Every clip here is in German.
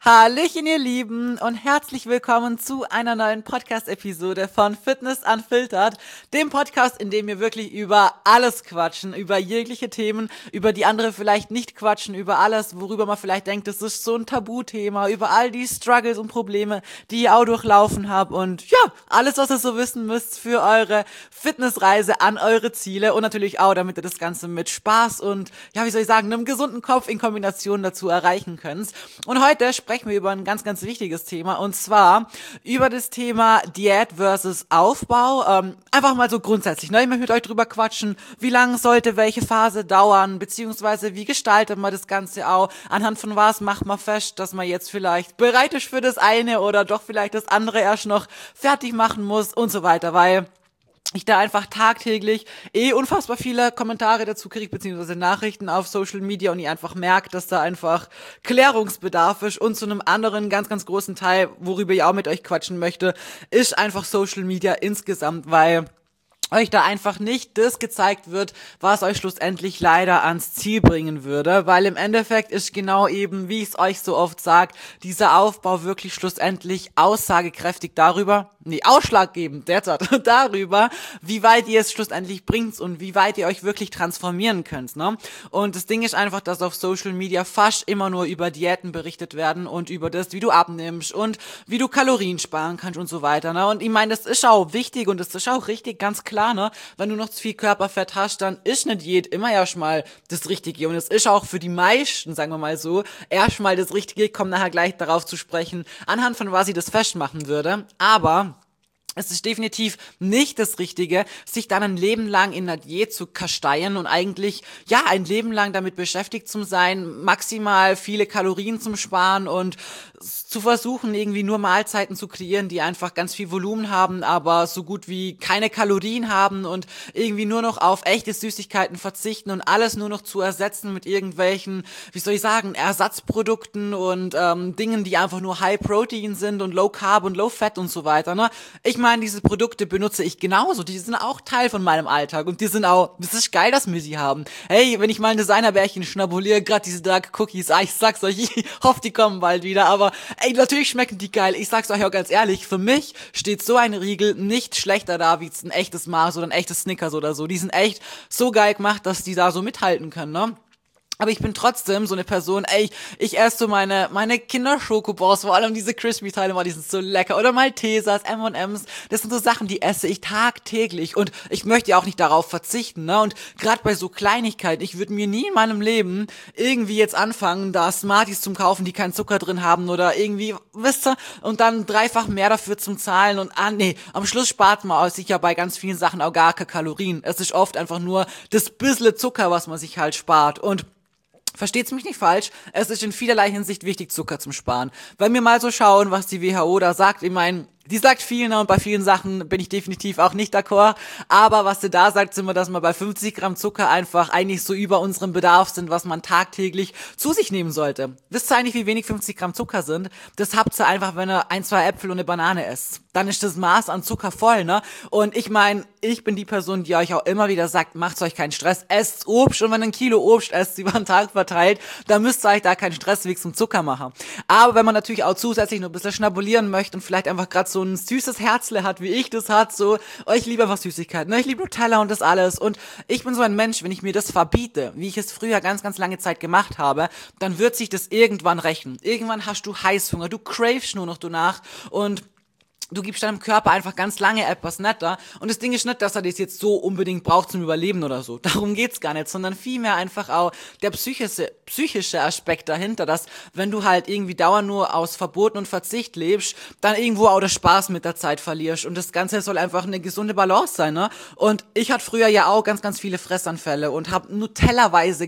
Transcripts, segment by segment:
Hallöchen, ihr Lieben, und herzlich willkommen zu einer neuen Podcast-Episode von Fitness Unfiltered, dem Podcast, in dem wir wirklich über alles quatschen, über jegliche Themen, über die andere vielleicht nicht quatschen, über alles, worüber man vielleicht denkt, das ist so ein Tabuthema, über all die Struggles und Probleme, die ihr auch durchlaufen habt und ja, alles, was ihr so wissen müsst für eure Fitnessreise an eure Ziele und natürlich auch, damit ihr das Ganze mit Spaß und, ja, wie soll ich sagen, einem gesunden Kopf in Kombination dazu erreichen könnt. Und heute sprechen wir über ein ganz, ganz wichtiges Thema, und zwar über das Thema Diät versus Aufbau. Einfach mal so grundsätzlich, ne? Ich möchte mit euch drüber quatschen, wie lange sollte welche Phase dauern, beziehungsweise wie gestaltet man das Ganze auch, anhand von was macht man fest, dass man jetzt vielleicht bereit ist für das eine oder doch vielleicht das andere erst noch fertig machen muss und so weiter, weil ich da einfach tagtäglich unfassbar viele Kommentare dazu kriege, beziehungsweise Nachrichten auf Social Media, und ich einfach merke, dass da einfach Klärungsbedarf ist. Und zu einem anderen ganz, ganz großen Teil, worüber ich auch mit euch quatschen möchte, ist einfach Social Media insgesamt, weil euch da einfach nicht das gezeigt wird, was euch schlussendlich leider ans Ziel bringen würde, weil im Endeffekt ist genau eben, wie ich es euch so oft sage, dieser Aufbau wirklich schlussendlich aussagekräftig ausschlaggebend derzeit darüber, wie weit ihr es schlussendlich bringt und wie weit ihr euch wirklich transformieren könnt, ne? Und das Ding ist einfach, dass auf Social Media fast immer nur über Diäten berichtet werden und über das, wie du abnimmst und wie du Kalorien sparen kannst und so weiter, ne? Und ich meine, das ist auch wichtig und das ist auch richtig, ganz klar, ne? Wenn du noch zu viel Körperfett hast, dann ist eine Diät immer erstmal das Richtige, und es ist auch für die meisten, sagen wir mal so, erstmal das Richtige. Ich komme nachher gleich darauf zu sprechen, anhand von was ich das festmachen würde, aber es ist definitiv nicht das Richtige, sich dann ein Leben lang in der Diät zu kasteien und eigentlich, ja, ein Leben lang damit beschäftigt zu sein, maximal viele Kalorien zu sparen und zu versuchen, irgendwie nur Mahlzeiten zu kreieren, die einfach ganz viel Volumen haben, aber so gut wie keine Kalorien haben, und irgendwie nur noch auf echte Süßigkeiten verzichten und alles nur noch zu ersetzen mit irgendwelchen, wie soll ich sagen, Ersatzprodukten und Dingen, die einfach nur High Protein sind und Low Carb und Low Fat und so weiter, ne? Ich meine, diese Produkte benutze ich genauso, die sind auch Teil von meinem Alltag, und die sind auch, das ist geil, dass wir sie haben. Hey, wenn ich mal ein Designerbärchen schnabuliere, gerade diese Dark Cookies, ich sag's euch, ich hoffe, die kommen bald wieder, aber ey, natürlich schmecken die geil. Ich sag's euch auch ganz ehrlich, für mich steht so ein Riegel nicht schlechter da, wie jetzt ein echtes Mars oder ein echtes Snickers oder so. Die sind echt so geil gemacht, dass die da so mithalten können, ne? Aber ich bin trotzdem so eine Person, ich esse so meine Kinderschokobons, vor allem diese Crispy-Teile, die sind so lecker. Oder Maltesers, M&M's, das sind so Sachen, die esse ich tagtäglich. Und ich möchte ja auch nicht darauf verzichten, ne? Und gerade bei so Kleinigkeiten, ich würde mir nie in meinem Leben irgendwie jetzt anfangen, da Smarties zum kaufen, die keinen Zucker drin haben oder irgendwie, wisst ihr, und dann dreifach mehr dafür zum Zahlen. Und am Schluss spart man sich ja bei ganz vielen Sachen auch gar keine Kalorien. Es ist oft einfach nur das bissle Zucker, was man sich halt spart. Und versteht's mich nicht falsch, es ist in vielerlei Hinsicht wichtig, Zucker zum Sparen. Wenn wir mal so schauen, was die WHO da sagt, ich meine, die sagt viel, ne, und bei vielen Sachen bin ich definitiv auch nicht d'accord, aber was sie da sagt, sind wir, dass wir bei 50 Gramm Zucker einfach eigentlich so über unserem Bedarf sind, was man tagtäglich zu sich nehmen sollte. Wisst ihr eigentlich, wie wenig 50 Gramm Zucker sind? Das habt ihr einfach, wenn ihr 1, 2 Äpfel und eine Banane esst. Dann ist das Maß an Zucker voll, ne? Und ich meine, ich bin die Person, die euch auch immer wieder sagt, macht euch keinen Stress, esst Obst, und wenn ihr 1 Kilo Obst esst, über den Tag verteilt, dann müsst ihr euch da keinen Stress wegen zum Zucker machen. Aber wenn man natürlich auch zusätzlich noch ein bisschen schnabulieren möchte und vielleicht einfach gerade so ein süßes Herzle hat, wie ich das hat, so, ich liebe einfach Süßigkeiten, ne? Ich liebe Nutella und das alles, und ich bin so ein Mensch, wenn ich mir das verbiete, wie ich es früher ganz, ganz lange Zeit gemacht habe, dann wird sich das irgendwann rächen. Irgendwann hast du Heißhunger, du cravest nur noch danach, und du gibst deinem Körper einfach ganz lange etwas netter, und das Ding ist nicht, dass er das jetzt so unbedingt braucht zum Überleben oder so. Darum geht's gar nicht, sondern vielmehr einfach auch der psychische Aspekt dahinter, dass wenn du halt irgendwie dauernd nur aus Verboten und Verzicht lebst, dann irgendwo auch den Spaß mit der Zeit verlierst, und das Ganze soll einfach eine gesunde Balance sein, ne? Und ich hatte früher ja auch ganz, ganz viele Fressanfälle und habe Nutellaweise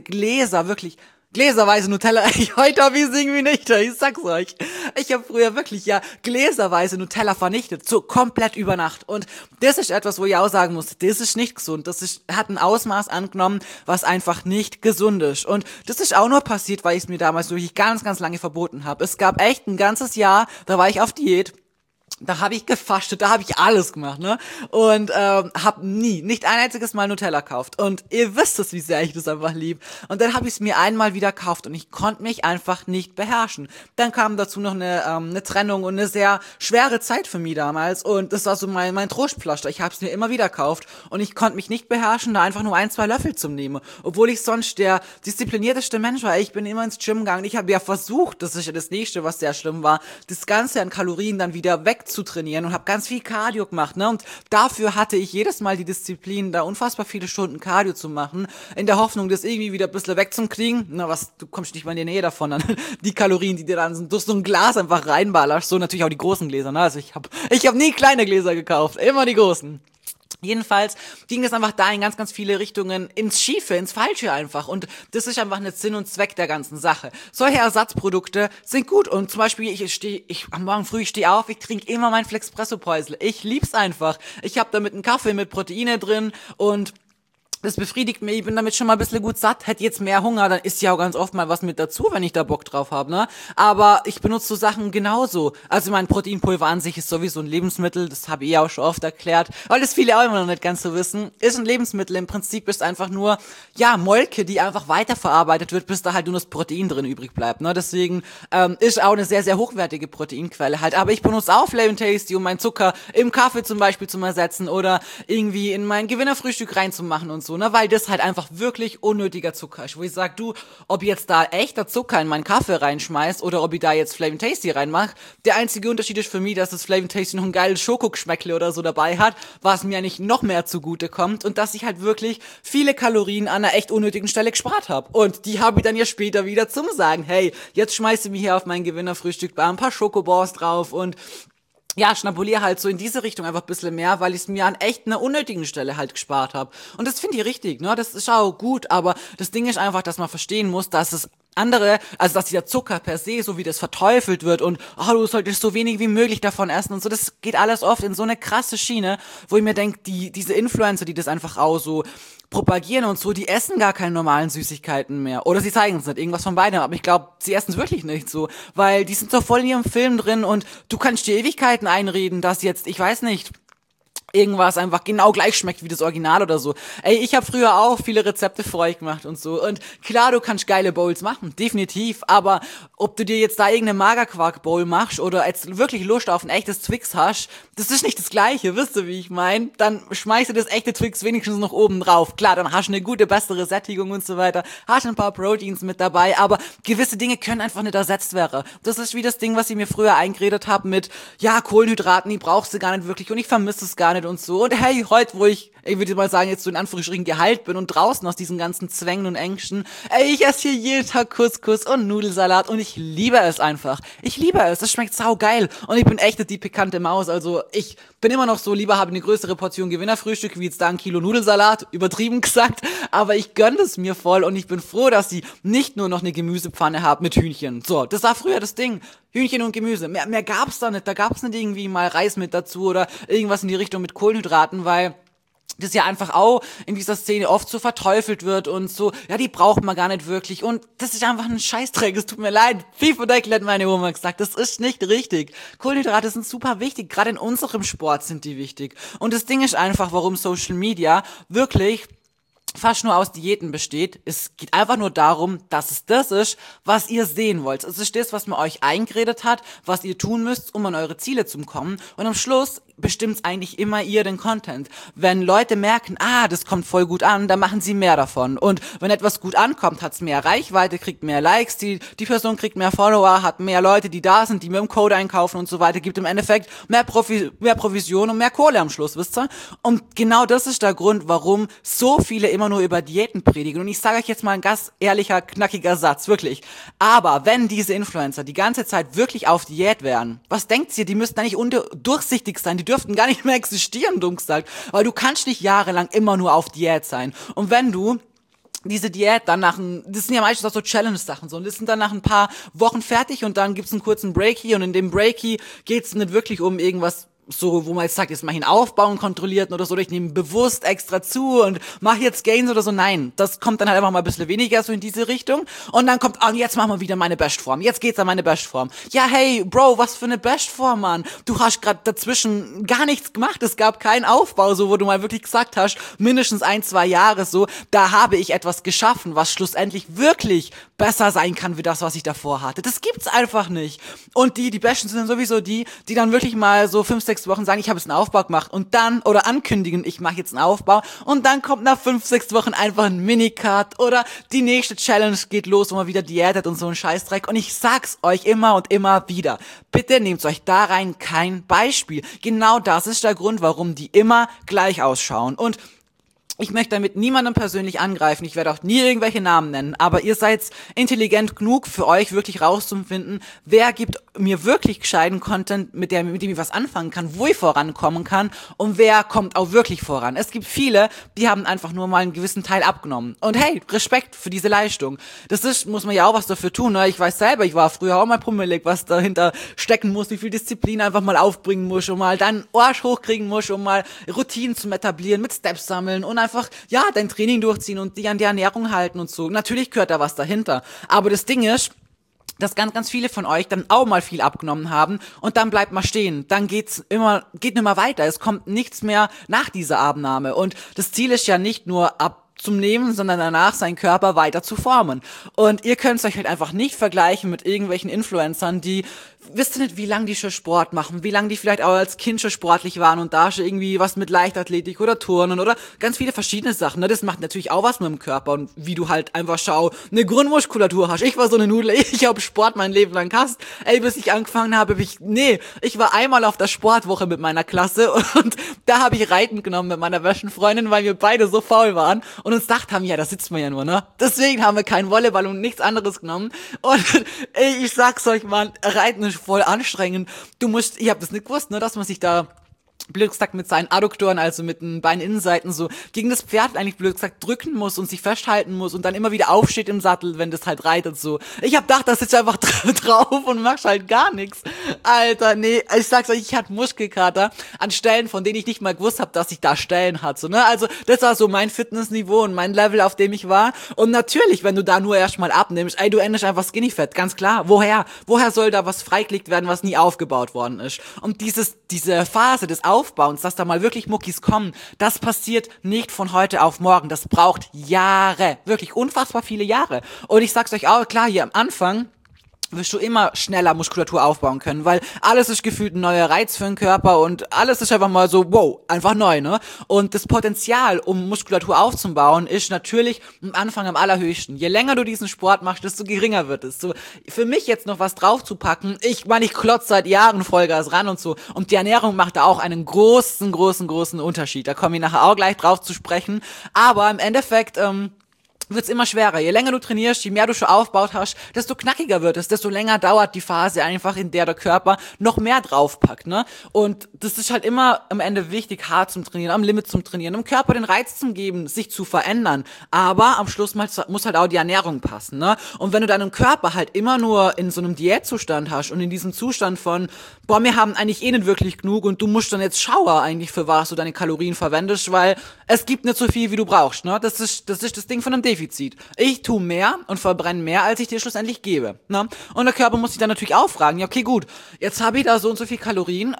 Gläserweise Nutella, heute hab ich es irgendwie nicht, ich sag's euch. Ich habe früher wirklich gläserweise Nutella vernichtet, so komplett über Nacht. Und das ist etwas, wo ich auch sagen muss, das ist nicht gesund. Hat ein Ausmaß angenommen, was einfach nicht gesund ist. Und das ist auch nur passiert, weil ich es mir damals wirklich ganz, ganz lange verboten habe. Es gab echt ein ganzes Jahr, da war ich auf Diät. Da habe ich gefastet, da habe ich alles gemacht, ne? Und habe nicht ein einziges Mal Nutella gekauft. Und ihr wisst es, wie sehr ich das einfach lieb. Und dann habe ich es mir einmal wieder gekauft und ich konnte mich einfach nicht beherrschen. Dann kam dazu noch eine Trennung und eine sehr schwere Zeit für mich damals. Und das war so mein Trostpflaster. Ich habe es mir immer wieder gekauft und ich konnte mich nicht beherrschen, da einfach nur 1, 2 Löffel zu nehmen. Obwohl ich sonst der disziplinierteste Mensch war. Ich bin immer ins Gym gegangen. Ich habe ja versucht, das ist ja das Nächste, was sehr schlimm war, das Ganze an Kalorien dann wieder wegzutrainieren und habe ganz viel Cardio gemacht, ne? Und dafür hatte ich jedes Mal die Disziplin, da unfassbar viele Stunden Cardio zu machen, in der Hoffnung, das irgendwie wieder ein bisschen wegzukriegen. Na was, du kommst nicht mal in die Nähe davon, dann die Kalorien, die dir dann durch so ein Glas einfach reinballerst, so natürlich auch die großen Gläser, ne? Also ich hab nie kleine Gläser gekauft, immer die großen. Jedenfalls ging es einfach da in ganz, ganz viele Richtungen ins Schiefe, ins Falsche einfach. Und das ist einfach nicht Sinn und Zweck der ganzen Sache. Solche Ersatzprodukte sind gut. Und zum Beispiel, am Morgen früh stehe auf, ich trinke immer mein Flexpresso-Päusel. Ich lieb's einfach. Ich habe damit einen Kaffee mit Proteine drin und das befriedigt mich, ich bin damit schon mal ein bisschen gut satt, hätte jetzt mehr Hunger, dann ist ja auch ganz oft mal was mit dazu, wenn ich da Bock drauf habe, ne? Aber ich benutze so Sachen genauso. Also mein Proteinpulver an sich ist sowieso ein Lebensmittel, das habe ich ja auch schon oft erklärt, weil das viele auch immer noch nicht ganz so wissen. Ist ein Lebensmittel, im Prinzip ist einfach nur, ja, Molke, die einfach weiterverarbeitet wird, bis da halt nur das Protein drin übrig bleibt, ne? Deswegen ist auch eine sehr, sehr hochwertige Proteinquelle halt. Aber ich benutze auch Flavin Tasty, um meinen Zucker im Kaffee zum Beispiel zu ersetzen oder irgendwie in mein Gewinnerfrühstück reinzumachen und so. Ne, weil das halt einfach wirklich unnötiger Zucker ist. Wo ich sag, du, ob ich jetzt da echter Zucker in meinen Kaffee reinschmeiß oder ob ich da jetzt Flavin Tasty reinmache, der einzige Unterschied ist für mich, dass das Flavin Tasty noch ein geiles Schokogeschmäckle oder so dabei hat, was mir eigentlich noch mehr zugute kommt und dass ich halt wirklich viele Kalorien an einer echt unnötigen Stelle gespart habe. Und die habe ich dann ja später wieder zum Sagen, hey, jetzt schmeiße ich mich hier auf mein Gewinnerfrühstück ein paar Schokobons drauf und ja, schnabulier halt so in diese Richtung einfach ein bisschen mehr, weil ich es mir an echt einer unnötigen Stelle halt gespart habe. Und das finde ich richtig, ne? Das ist auch gut, aber das Ding ist einfach, dass man verstehen muss, dass es also dass dieser Zucker per se, so wie das verteufelt wird und du solltest so wenig wie möglich davon essen und so, das geht alles oft in so eine krasse Schiene, wo ich mir denke, diese Influencer, die das einfach auch so propagieren und so, die essen gar keine normalen Süßigkeiten mehr. Oder sie zeigen es nicht, irgendwas von beidem. Aber ich glaube, sie essen es wirklich nicht so. Weil die sind so voll in ihrem Film drin und du kannst dir Ewigkeiten einreden, dass jetzt, ich weiß nicht, irgendwas einfach genau gleich schmeckt wie das Original oder so. Ey, ich habe früher auch viele Rezepte für euch gemacht und so. Und klar, du kannst geile Bowls machen, definitiv. Aber ob du dir jetzt da irgendeine Magerquark-Bowl machst oder jetzt wirklich Lust auf ein echtes Twix hast, das ist nicht das Gleiche, wisst ihr, wie ich meine? Dann schmeißt du das echte Twix wenigstens noch oben drauf. Klar, dann hast du eine gute, bessere Sättigung und so weiter. Hast ein paar Proteins mit dabei, aber gewisse Dinge können einfach nicht ersetzt werden. Das ist wie das Ding, was ich mir früher eingeredet habe mit, ja, Kohlenhydraten, die brauchst du gar nicht wirklich und ich vermisse es gar nicht und so. Und hey, heute, wo ich würde mal sagen, jetzt so in Anführungsstrichen geheilt bin und draußen aus diesen ganzen Zwängen und Ängsten, ich esse hier jeden Tag Couscous und Nudelsalat und ich liebe es einfach. Ich liebe es, das schmeckt saugeil und ich bin echt die pikante Maus, also ich bin immer noch so, lieber habe eine größere Portion Gewinnerfrühstück, wie jetzt da ein Kilo Nudelsalat, übertrieben gesagt, aber ich gönne es mir voll und ich bin froh, dass ich nicht nur noch eine Gemüsepfanne habe mit Hühnchen. So, das war früher das Ding. Hühnchen und Gemüse. Mehr gab's da nicht. Da gab's nicht irgendwie mal Reis mit dazu oder irgendwas in die Richtung mit Kohlenhydraten, weil das ja einfach auch in dieser Szene oft so verteufelt wird und so, ja, die braucht man gar nicht wirklich und das ist einfach ein Scheißdreck, es tut mir leid, Pfifferdeckel hat meine Oma gesagt, das ist nicht richtig. Kohlenhydrate sind super wichtig, gerade in unserem Sport sind die wichtig und das Ding ist einfach, warum Social Media wirklich fast nur aus Diäten besteht. Es geht einfach nur darum, dass es das ist, was ihr sehen wollt. Es ist das, was man euch eingeredet hat, was ihr tun müsst, um an eure Ziele zu kommen. Und am Schluss bestimmt's eigentlich immer ihr den Content. Wenn Leute merken, das kommt voll gut an, dann machen sie mehr davon. Und wenn etwas gut ankommt, hat's mehr Reichweite, kriegt mehr Likes, die Person kriegt mehr Follower, hat mehr Leute, die da sind, die mit dem Code einkaufen und so weiter, gibt im Endeffekt mehr Provision und mehr Kohle am Schluss, wisst ihr? Und genau das ist der Grund, warum so viele immer nur über Diäten predigen. Und ich sage euch jetzt mal ein ganz ehrlicher, knackiger Satz, wirklich. Aber wenn diese Influencer die ganze Zeit wirklich auf Diät wären, was denkt ihr, die müssten da nicht durchsichtig sein, die dürften gar nicht mehr existieren, dumm gesagt. Weil du kannst nicht jahrelang immer nur auf Diät sein. Und wenn du diese Diät dann das sind ja meistens auch so Challenge-Sachen so, und das sind dann nach ein paar Wochen fertig und dann gibt's einen kurzen Breaky und in dem Breaky geht's nicht wirklich um irgendwas so, wo man jetzt sagt, jetzt mach ich einen Aufbau und kontrollierten oder so, oder ich nehme bewusst extra zu und mache jetzt Gains oder so. Nein, das kommt dann halt einfach mal ein bisschen weniger so in diese Richtung. Und dann kommt, jetzt machen wir wieder meine Bestform. Jetzt geht's an meine Bestform. Ja, hey, Bro, was für eine Bestform, Mann. Du hast gerade dazwischen gar nichts gemacht. Es gab keinen Aufbau, so, wo du mal wirklich gesagt hast, mindestens 1-2 Jahre so, da habe ich etwas geschaffen, was schlussendlich wirklich besser sein kann wie das, was ich davor hatte. Das gibt's einfach nicht. Und die Besten sind dann sowieso die dann wirklich mal so 5-6 Wochen sagen, ich habe jetzt einen Aufbau gemacht und dann, oder ankündigen, ich mache jetzt einen Aufbau und dann kommt nach 5-6 Wochen einfach ein Minicut oder die nächste Challenge geht los, wo man wieder diätet und so ein Scheißdreck. Und ich sag's euch immer und immer wieder. Bitte nehmt euch da rein kein Beispiel. Genau das ist der Grund, warum die immer gleich ausschauen. Und ich möchte damit niemanden persönlich angreifen, ich werde auch nie irgendwelche Namen nennen, aber ihr seid intelligent genug für euch wirklich rauszufinden, wer gibt mir wirklich gescheiten Content, mit dem ich was anfangen kann, wo ich vorankommen kann und wer kommt auch wirklich voran. Es gibt viele, die haben einfach nur mal einen gewissen Teil abgenommen und hey, Respekt für diese Leistung. Das ist, muss man ja auch was dafür tun, ne? Ich weiß selber, ich war früher auch mal pummelig, was dahinter stecken muss, wie viel Disziplin einfach mal aufbringen muss, um mal deinen Arsch hochkriegen muss, um mal Routinen zu etablieren, mit Steps sammeln und einfach, ja, dein Training durchziehen und dich an die Ernährung halten und so. Natürlich gehört da was dahinter. Aber das Ding ist, dass ganz, ganz viele von euch dann auch mal viel abgenommen haben und dann bleibt mal stehen. Dann geht nicht mehr weiter. Es kommt nichts mehr nach dieser Abnahme. Und das Ziel ist ja nicht nur zum Nehmen, sondern danach seinen Körper weiter zu formen. Und ihr könnt es euch halt einfach nicht vergleichen mit irgendwelchen Influencern, die, wisst ihr nicht, wie lange die schon Sport machen, wie lange die vielleicht auch als Kind schon sportlich waren und da schon irgendwie was mit Leichtathletik oder Turnen oder ganz viele verschiedene Sachen. Ne? Das macht natürlich auch was mit dem Körper und wie du halt einfach eine Grundmuskulatur hast. Ich war so eine Nudel, ich habe Sport mein Leben lang gehasst. Bis ich angefangen habe, ich war einmal auf der Sportwoche mit meiner Klasse und da habe ich Reiten genommen mit meiner besten Freundin, weil wir beide so faul waren und uns gedacht haben, ja, da sitzt man ja nur, ne? Deswegen haben wir keinen Volleyball und nichts anderes genommen. Und ich sag's euch, Mann, Reiten ist voll anstrengend. Ich hab das nicht gewusst, ne, dass man sich da blöd gesagt mit seinen Adduktoren, also mit den Beininnenseiten so gegen das Pferd eigentlich blöd gesagt drücken muss und sich festhalten muss und dann immer wieder aufsteht im Sattel, wenn das halt reitet so. Ich hab gedacht, das sitzt einfach drauf und machst halt gar nichts. Alter, nee, ich sag's euch, ich hatte Muskelkater an Stellen, von denen ich nicht mal gewusst habe, dass ich da Stellen hatte, so, ne? Also, das war so mein Fitnessniveau und mein Level, auf dem ich war. Und natürlich, wenn du da nur erstmal abnimmst, du endest einfach skinny fett, ganz klar. Woher soll da was freigelegt werden, was nie aufgebaut worden ist? Und diese Phase des Aufbauens, dass da mal wirklich Muckis kommen, das passiert nicht von heute auf morgen. Das braucht Jahre, wirklich unfassbar viele Jahre. Und ich sag's euch auch, klar, hier am Anfang wirst du immer schneller Muskulatur aufbauen können, weil alles ist gefühlt ein neuer Reiz für den Körper und alles ist einfach mal so, wow, einfach neu, ne? Und das Potenzial, um Muskulatur aufzubauen, ist natürlich am Anfang am allerhöchsten. Je länger du diesen Sport machst, desto geringer wird es. So, für mich jetzt noch was draufzupacken, ich klotze seit Jahren Vollgas ran und so, und die Ernährung macht da auch einen großen Unterschied. Da komme ich nachher auch gleich drauf zu sprechen, aber im Endeffekt, wird's immer schwerer. Je länger du trainierst, je mehr du schon aufgebaut hast, desto knackiger wird es, desto länger dauert die Phase einfach, in der der Körper noch mehr draufpackt, ne? Und das ist halt immer am Ende wichtig, hart zum Trainieren, am Limit zum Trainieren, dem Körper den Reiz zu geben, sich zu verändern. Aber am Schluss muss halt auch die Ernährung passen, ne? Und wenn du deinen Körper halt immer nur in so einem Diätzustand hast und in diesem Zustand von, wir haben eigentlich nicht wirklich genug und du musst dann jetzt schauen eigentlich, für was du deine Kalorien verwendest, weil es gibt nicht so viel, wie du brauchst, ne? Das ist das Ding von einem Defizit. Ich tue mehr und verbrenne mehr, als ich dir schlussendlich gebe, ne? Und der Körper muss sich dann natürlich auch fragen, ja, okay, gut, jetzt habe ich da so und so viel Kalorien,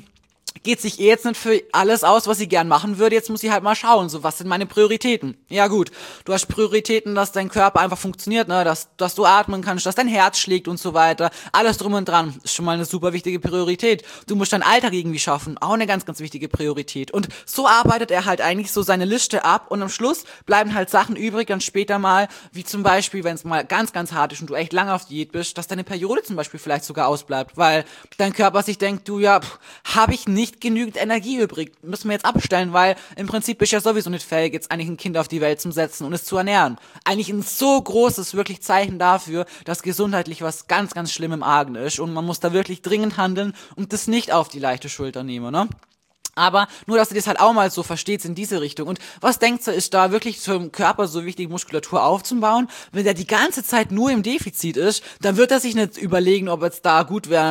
geht sich jetzt nicht für alles aus, was ich gern machen würde, jetzt muss ich halt mal schauen, so, was sind meine Prioritäten? Ja gut, du hast Prioritäten, dass dein Körper einfach funktioniert, ne, dass du atmen kannst, dass dein Herz schlägt und so weiter, alles drum und dran, ist schon mal eine super wichtige Priorität. Du musst deinen Alltag irgendwie schaffen, auch eine ganz, ganz wichtige Priorität. Und so arbeitet er halt eigentlich so seine Liste ab und am Schluss bleiben halt Sachen übrig, dann später mal, wie zum Beispiel, wenn es mal ganz, ganz hart ist und du echt lange auf Diät bist, dass deine Periode zum Beispiel vielleicht sogar ausbleibt, weil dein Körper sich denkt, habe ich nicht genügend Energie übrig, müssen wir jetzt abstellen, weil im Prinzip bist du ja sowieso nicht fähig, jetzt eigentlich ein Kind auf die Welt zu setzen und es zu ernähren. Eigentlich ein so großes wirklich Zeichen dafür, dass gesundheitlich was ganz, ganz schlimm im Argen ist und man muss da wirklich dringend handeln und das nicht auf die leichte Schulter nehmen, ne? Aber nur, dass ihr das halt auch mal so versteht in diese Richtung. Und was denkt ihr, ist da wirklich zum Körper so wichtig, Muskulatur aufzubauen? Wenn der die ganze Zeit nur im Defizit ist, dann wird er sich nicht überlegen, ob jetzt da gut wäre,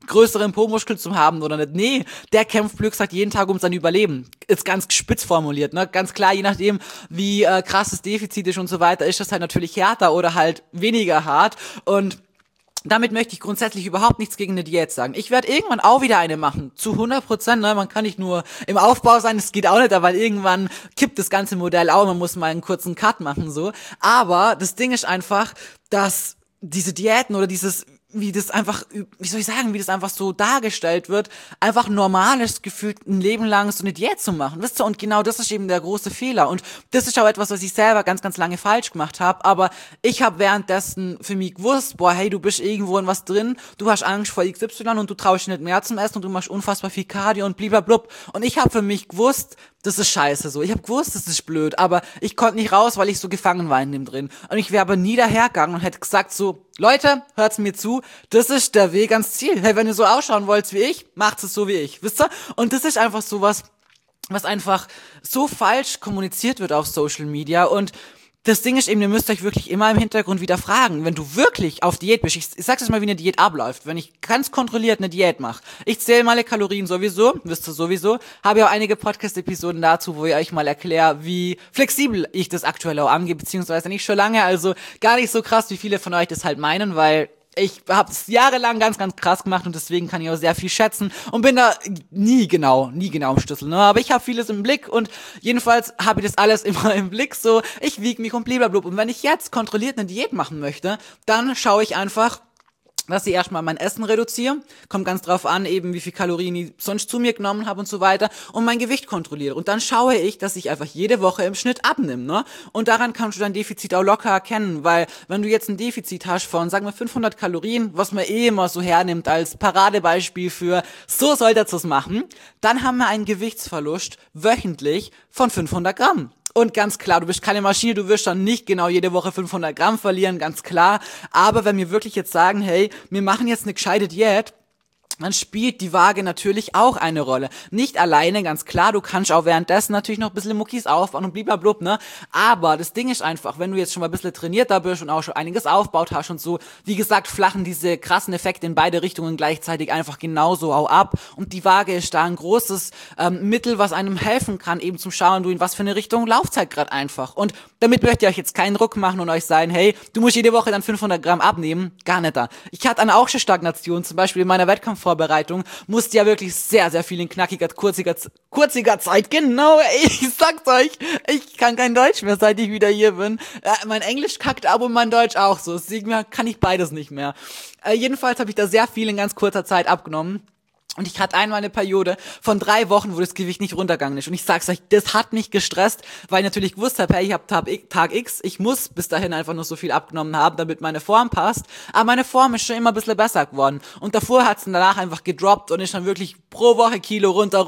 größeren Po-Muskeln zu haben oder nicht. Nee, der kämpft, Glück sagt, jeden Tag um sein Überleben. Ist ganz spitz formuliert, ne? Ganz klar, je nachdem, wie krass das Defizit ist und so weiter, ist das halt natürlich härter oder halt weniger hart. Und damit möchte ich grundsätzlich überhaupt nichts gegen eine Diät sagen. Ich werde irgendwann auch wieder eine machen, zu 100%, ne? Man kann nicht nur im Aufbau sein, das geht auch nicht, weil irgendwann kippt das ganze Modell auch, man muss mal einen kurzen Cut machen, so. Aber das Ding ist einfach, dass diese Diäten oder wie das einfach, wie soll ich sagen, wie das einfach so dargestellt wird, einfach normal ist, gefühlt ein Leben lang so eine Diät zu machen, wisst ihr? Und genau das ist eben der große Fehler. Und das ist auch etwas, was ich selber ganz, ganz lange falsch gemacht habe. Aber ich habe währenddessen für mich gewusst, boah, hey, du bist irgendwo in was drin, du hast Angst vor XY und du traust dich nicht mehr zum Essen und du machst unfassbar viel Cardio und bliblablub. Und ich habe für mich gewusst, das ist scheiße so. Ich habe gewusst, das ist blöd, aber ich konnte nicht raus, weil ich so gefangen war in dem drin. Und ich wäre aber nie dahergegangen und hätte gesagt so, Leute, hört's mir zu, das ist der Weg ans Ziel. Hey, wenn ihr so ausschauen wollt wie ich, macht's es so wie ich, wisst ihr? Und das ist einfach sowas, was einfach so falsch kommuniziert wird auf Social Media. Und das Ding ist eben, ihr müsst euch wirklich immer im Hintergrund wieder fragen, wenn du wirklich auf Diät bist, ich sag's jetzt mal, wie eine Diät abläuft, wenn ich ganz kontrolliert eine Diät mache, ich zähle meine Kalorien sowieso, wisst ihr sowieso, habe ja auch einige Podcast-Episoden dazu, wo ich euch mal erkläre, wie flexibel ich das aktuell auch angehe, beziehungsweise nicht schon lange, also gar nicht so krass, wie viele von euch das halt meinen, weil ich habe es jahrelang ganz, ganz krass gemacht und deswegen kann ich auch sehr viel schätzen und bin da nie genau im Schlüssel, ne? Aber ich habe vieles im Blick und jedenfalls habe ich das alles immer im Blick, so, ich wiege mich und blablabla. Und wenn ich jetzt kontrolliert eine Diät machen möchte, dann schaue ich einfach, dass ich erstmal mein Essen reduziere, kommt ganz drauf an, eben wie viel Kalorien ich sonst zu mir genommen habe und so weiter und mein Gewicht kontrolliere. Und dann schaue ich, dass ich einfach jede Woche im Schnitt abnehme, ne? Und daran kannst du dein Defizit auch locker erkennen, weil wenn du jetzt ein Defizit hast von, sagen wir, 500 Kalorien, was man eh immer so hernimmt als Paradebeispiel für, so solltet ihr es machen, dann haben wir einen Gewichtsverlust wöchentlich von 500 Gramm. Und ganz klar, du bist keine Maschine, du wirst dann nicht genau jede Woche 500 Gramm verlieren, ganz klar. Aber wenn wir wirklich jetzt sagen, hey, wir machen jetzt eine gescheite Diät, dann spielt die Waage natürlich auch eine Rolle. Nicht alleine, ganz klar, du kannst auch währenddessen natürlich noch ein bisschen Muckis aufbauen und bliblablub, ne? Aber das Ding ist einfach, wenn du jetzt schon mal ein bisschen trainierter bist und auch schon einiges aufgebaut hast und so, wie gesagt, flachen diese krassen Effekte in beide Richtungen gleichzeitig einfach genauso auch ab. Und die Waage ist da ein großes Mittel, was einem helfen kann, eben zum Schauen, du in was für eine Richtung lauft halt gerade einfach. Und damit möchte ich euch jetzt keinen Druck machen und euch sagen, hey, du musst jede Woche dann 500 Gramm abnehmen. Gar nicht da. Ich hatte auch schon Stagnation, zum Beispiel in meiner Wettkampfvorbereitung, musste ja wirklich sehr, sehr viel in knackiger, kurziger Zeit, genau, ich sag's euch, ich kann kein Deutsch mehr, seit ich wieder hier bin. Mein Englisch kackt ab und mein Deutsch auch so, deswegen kann ich beides nicht mehr. Jedenfalls habe ich da sehr viel in ganz kurzer Zeit abgenommen. Und ich hatte einmal eine Periode von 3 Wochen, wo das Gewicht nicht runtergegangen ist. Und ich sag's euch, das hat mich gestresst, weil ich natürlich gewusst habe, hey, ich habe Tag X, ich muss bis dahin einfach nur so viel abgenommen haben, damit meine Form passt. Aber meine Form ist schon immer ein bisschen besser geworden. Und davor hat's dann danach einfach gedroppt und ist dann wirklich pro Woche Kilo runter.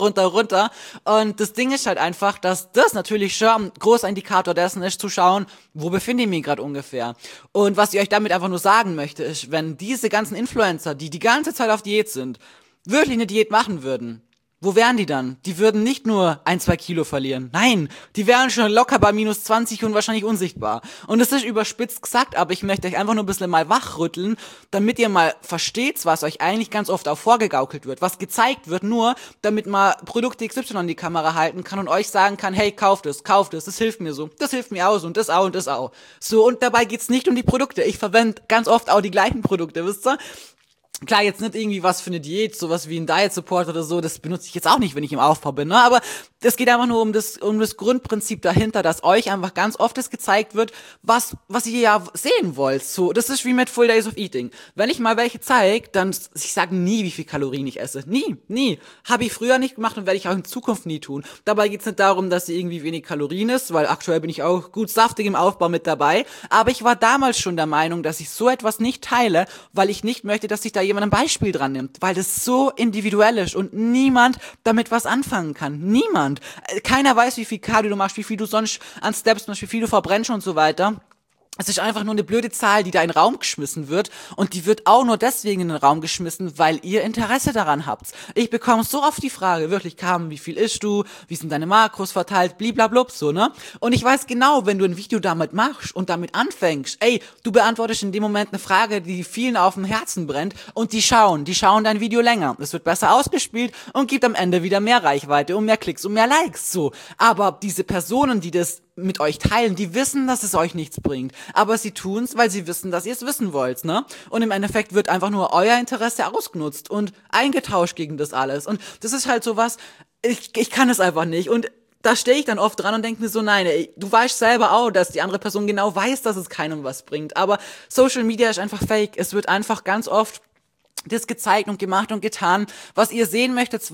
Und das Ding ist halt einfach, dass das natürlich schon ein großer Indikator dessen ist, zu schauen, wo befinde ich mich gerade ungefähr. Und was ich euch damit einfach nur sagen möchte, ist, wenn diese ganzen Influencer, die die ganze Zeit auf Diät sind, wirklich eine Diät machen würden, wo wären die dann? Die würden nicht nur 1-2 Kilo verlieren. Nein, die wären schon locker bei minus 20 und wahrscheinlich unsichtbar. Und es ist überspitzt gesagt, aber ich möchte euch einfach nur ein bisschen mal wachrütteln, damit ihr mal versteht, was euch eigentlich ganz oft auch vorgegaukelt wird. Was gezeigt wird, nur damit man Produkte XY in die Kamera halten kann und euch sagen kann, hey, kauft es, das hilft mir so, das hilft mir auch so und das auch und das auch. So, und dabei geht's nicht um die Produkte. Ich verwende ganz oft auch die gleichen Produkte, wisst ihr? Klar, jetzt nicht irgendwie was für eine Diät, sowas wie ein Diet Support oder so, das benutze ich jetzt auch nicht, wenn ich im Aufbau bin, ne? Aber es geht einfach nur um das Grundprinzip dahinter, dass euch einfach ganz oft das gezeigt wird, was ihr ja sehen wollt. So, das ist wie mit Full Days of Eating. Wenn ich mal welche zeige, dann, ich sage nie, wie viel Kalorien ich esse. Nie. Habe ich früher nicht gemacht und werde ich auch in Zukunft nie tun. Dabei geht's nicht darum, dass sie irgendwie wenig Kalorien ist, weil aktuell bin ich auch gut saftig im Aufbau mit dabei. Aber ich war damals schon der Meinung, dass ich so etwas nicht teile, weil ich nicht möchte, dass sich da jemand ein Beispiel dran nimmt, weil das so individuell ist und niemand damit was anfangen kann. Niemand. Keiner weiß, wie viel Cardio du machst, wie viel du sonst an Steps machst, wie viel du verbrennst und so weiter. Es ist einfach nur eine blöde Zahl, die da in den Raum geschmissen wird und die wird auch nur deswegen in den Raum geschmissen, weil ihr Interesse daran habt. Ich bekomme so oft die Frage, wirklich kam, wie viel isst du, wie sind deine Makros verteilt, bliblablub, so, ne? Und ich weiß genau, wenn du ein Video damit machst und damit anfängst, ey, du beantwortest in dem Moment eine Frage, die vielen auf dem Herzen brennt und die schauen dein Video länger. Es wird besser ausgespielt und gibt am Ende wieder mehr Reichweite und mehr Klicks und mehr Likes, so. Aber diese Personen, die das mit euch teilen, die wissen, dass es euch nichts bringt. Aber sie tun's, weil sie wissen, dass ihr es wissen wollt, ne? Und im Endeffekt wird einfach nur euer Interesse ausgenutzt und eingetauscht gegen das alles. Und das ist halt sowas, ich kann es einfach nicht. Und da stehe ich dann oft dran und denke mir so, nein, ey, du weißt selber auch, dass die andere Person genau weiß, dass es keinem was bringt. Aber Social Media ist einfach fake. Es wird einfach ganz oft das gezeigt und gemacht und getan, was ihr sehen möchtet,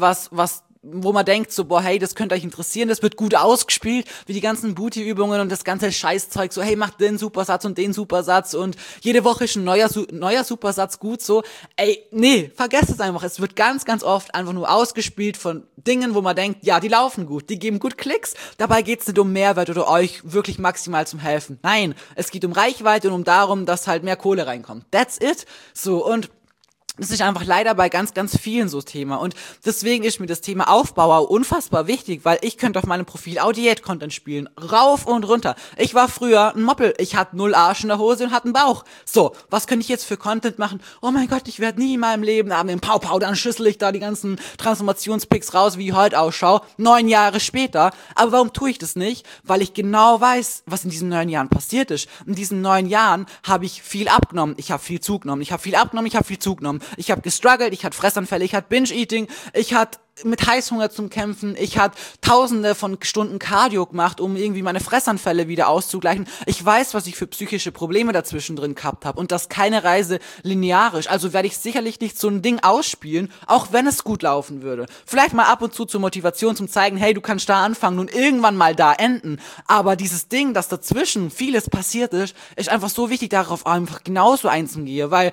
wo man denkt so, boah, hey, das könnte euch interessieren, das wird gut ausgespielt, wie die ganzen Booty-Übungen und das ganze Scheißzeug, so, hey, macht den Supersatz und den Supersatz und jede Woche ist ein neuer Supersatz gut, so, ey, nee, vergesst es einfach, es wird ganz, ganz oft einfach nur ausgespielt von Dingen, wo man denkt, ja, die laufen gut, die geben gut Klicks, dabei geht's nicht um Mehrwert oder euch wirklich maximal zum Helfen, nein, es geht um Reichweite und darum, dass halt mehr Kohle reinkommt, that's it, so, und das ist einfach leider bei ganz, ganz vielen so Thema. Und deswegen ist mir das Thema Aufbau auch unfassbar wichtig, weil ich könnte auf meinem Profil auch Diät-Content spielen. Rauf und runter. Ich war früher ein Moppel. Ich hatte 0 Arsch in der Hose und hatte einen Bauch. So, was könnte ich jetzt für Content machen? Oh mein Gott, ich werde nie in meinem Leben haben den Pau, dann schüssel ich da die ganzen Transformationspics raus, wie ich heute ausschaue. 9 Jahre später. Aber warum tue ich das nicht? Weil ich genau weiß, was in diesen 9 Jahren passiert ist. In diesen 9 Jahren habe ich viel abgenommen. Ich habe viel zugenommen. Ich habe viel abgenommen. Ich habe viel zugenommen. Ich habe gestruggelt, ich hatte Fressanfälle, ich hatte Binge-Eating, ich hatte mit Heißhunger zum Kämpfen, ich hatte tausende von Stunden Cardio gemacht, um irgendwie meine Fressanfälle wieder auszugleichen. Ich weiß, was ich für psychische Probleme dazwischen drin gehabt habe und dass keine Reise linear ist. Also werde ich sicherlich nicht so ein Ding ausspielen, auch wenn es gut laufen würde. Vielleicht mal ab und zu zur Motivation, zum zeigen, hey, du kannst da anfangen und irgendwann mal da enden. Aber dieses Ding, dass dazwischen vieles passiert ist, ist einfach so wichtig, darauf einfach genauso einzugehen, weil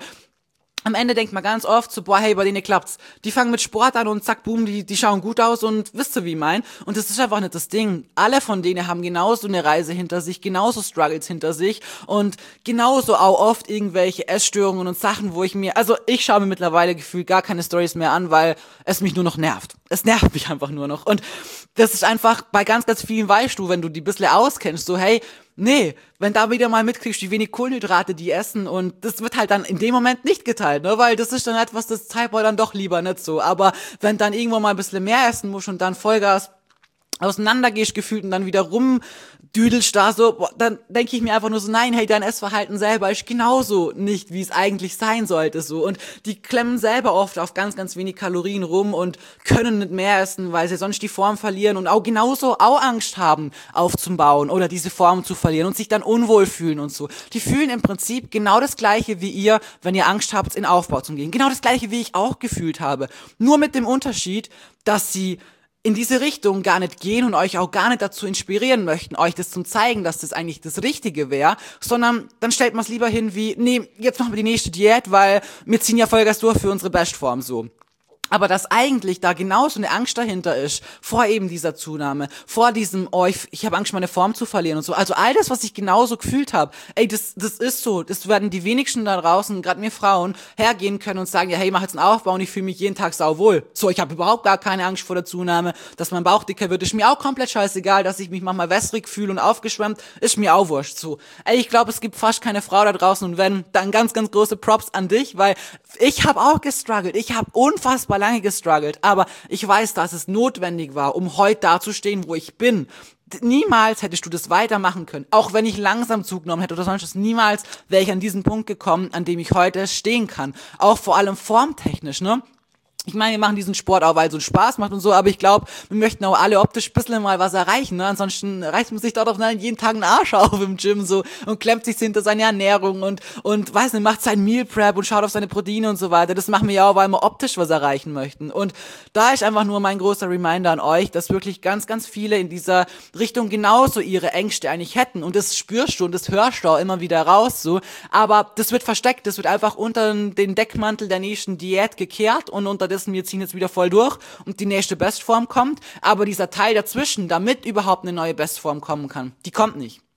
am Ende denkt man ganz oft so, boah, hey, bei denen klappt's. Die fangen mit Sport an und zack, boom, die schauen gut aus und wisst ihr, wie ich mein? Und das ist einfach nicht das Ding. Alle von denen haben genauso eine Reise hinter sich, genauso Struggles hinter sich und genauso auch oft irgendwelche Essstörungen und Sachen, wo ich schaue mir mittlerweile gefühlt gar keine Stories mehr an, weil es mich nur noch nervt. Es nervt mich einfach nur noch. Und das ist einfach, bei ganz, ganz vielen weißt du, wenn du die bisschen auskennst, so, hey, nee, wenn da wieder mal mitkriegst, wie wenig Kohlenhydrate die essen und das wird halt dann in dem Moment nicht geteilt, ne, weil das ist dann etwas, das zeigt man dann doch lieber nicht so, aber wenn dann irgendwo mal ein bisschen mehr essen musst und dann Vollgas auseinandergehst gefühlt und dann wieder rumdüdelst da so, boah, dann denke ich mir einfach nur so, nein, hey, dein Essverhalten selber ist genauso nicht, wie es eigentlich sein sollte, so. Und die klemmen selber oft auf ganz, ganz wenig Kalorien rum und können nicht mehr essen, weil sie sonst die Form verlieren und auch genauso auch Angst haben, aufzubauen oder diese Form zu verlieren und sich dann unwohl fühlen und so. Die fühlen im Prinzip genau das Gleiche wie ihr, wenn ihr Angst habt, in Aufbau zu gehen. Genau das Gleiche, wie ich auch gefühlt habe. Nur mit dem Unterschied, dass sie in diese Richtung gar nicht gehen und euch auch gar nicht dazu inspirieren möchten, euch das zum zeigen, dass das eigentlich das Richtige wäre, sondern dann stellt man es lieber hin wie, nee, jetzt machen wir die nächste Diät, weil wir ziehen ja Vollgas durch für unsere Bestform, so. Aber dass eigentlich da genauso eine Angst dahinter ist, vor eben dieser Zunahme, vor diesem, oh, ich habe Angst, meine Form zu verlieren und so. Also all das, was ich genauso gefühlt habe, ey, das ist so. Das werden die wenigsten da draußen, gerade mir Frauen, hergehen können und sagen, ja, hey, mach jetzt einen Aufbau und ich fühle mich jeden Tag sauwohl. So, ich habe überhaupt gar keine Angst vor der Zunahme, dass mein Bauch dicker wird. Ist mir auch komplett scheißegal, dass ich mich manchmal wässrig fühle und aufgeschwemmt, ist mir auch wurscht. So, ey, ich glaube, es gibt fast keine Frau da draußen und wenn, dann ganz, ganz große Props an dich, weil ich habe auch gestruggelt. Ich habe unfassbar lange gestruggelt, aber ich weiß, dass es notwendig war, um heute dazustehen, wo ich bin. Niemals hättest du das weitermachen können. Auch wenn ich langsam zugenommen hätte oder sonst niemals wäre ich an diesen Punkt gekommen, an dem ich heute stehen kann. Auch vor allem formtechnisch, ne? Ich meine, wir machen diesen Sport auch, weil es uns Spaß macht und so, aber ich glaube, wir möchten auch alle optisch ein bisschen mal was erreichen, ne? Ansonsten reißt man sich dort auch jeden Tag einen Arsch auf im Gym so und klemmt sich hinter seine Ernährung und weiß nicht, macht sein Meal Prep und schaut auf seine Proteine und so weiter. Das machen wir ja auch, weil wir optisch was erreichen möchten. Und da ist einfach nur mein großer Reminder an euch, dass wirklich ganz, ganz viele in dieser Richtung genauso ihre Ängste eigentlich hätten. Und das spürst du und das hörst du auch immer wieder raus so. Aber das wird versteckt, das wird einfach unter den Deckmantel der nächsten Diät gekehrt und unterdessen, wir ziehen jetzt wieder voll durch und die nächste Bestform kommt, aber dieser Teil dazwischen, damit überhaupt eine neue Bestform kommen kann, die kommt nicht.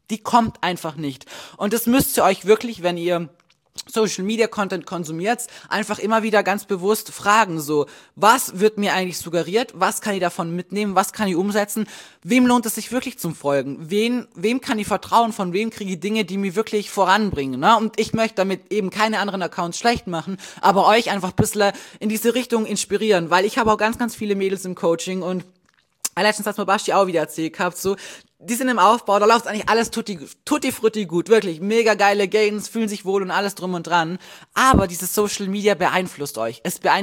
Die kommt einfach nicht. Und das müsst ihr euch wirklich, wenn ihr Social Media Content konsumiert, einfach immer wieder ganz bewusst fragen, so, was wird mir eigentlich suggeriert, was kann ich davon mitnehmen, was kann ich umsetzen, wem lohnt es sich wirklich zum Folgen, wem kann ich vertrauen, von wem kriege ich Dinge, die mich wirklich voranbringen, ne? Und ich möchte damit eben keine anderen Accounts schlecht machen, aber euch einfach ein bisschen in diese Richtung inspirieren, weil ich habe auch ganz, ganz viele Mädels im Coaching und letztens hat's mir Basti auch wieder erzählt gehabt, so, die sind im Aufbau, da läuft eigentlich alles tutti frutti gut, wirklich, mega geile Gains, fühlen sich wohl und alles drum und dran, aber dieses Social Media beeinflusst euch,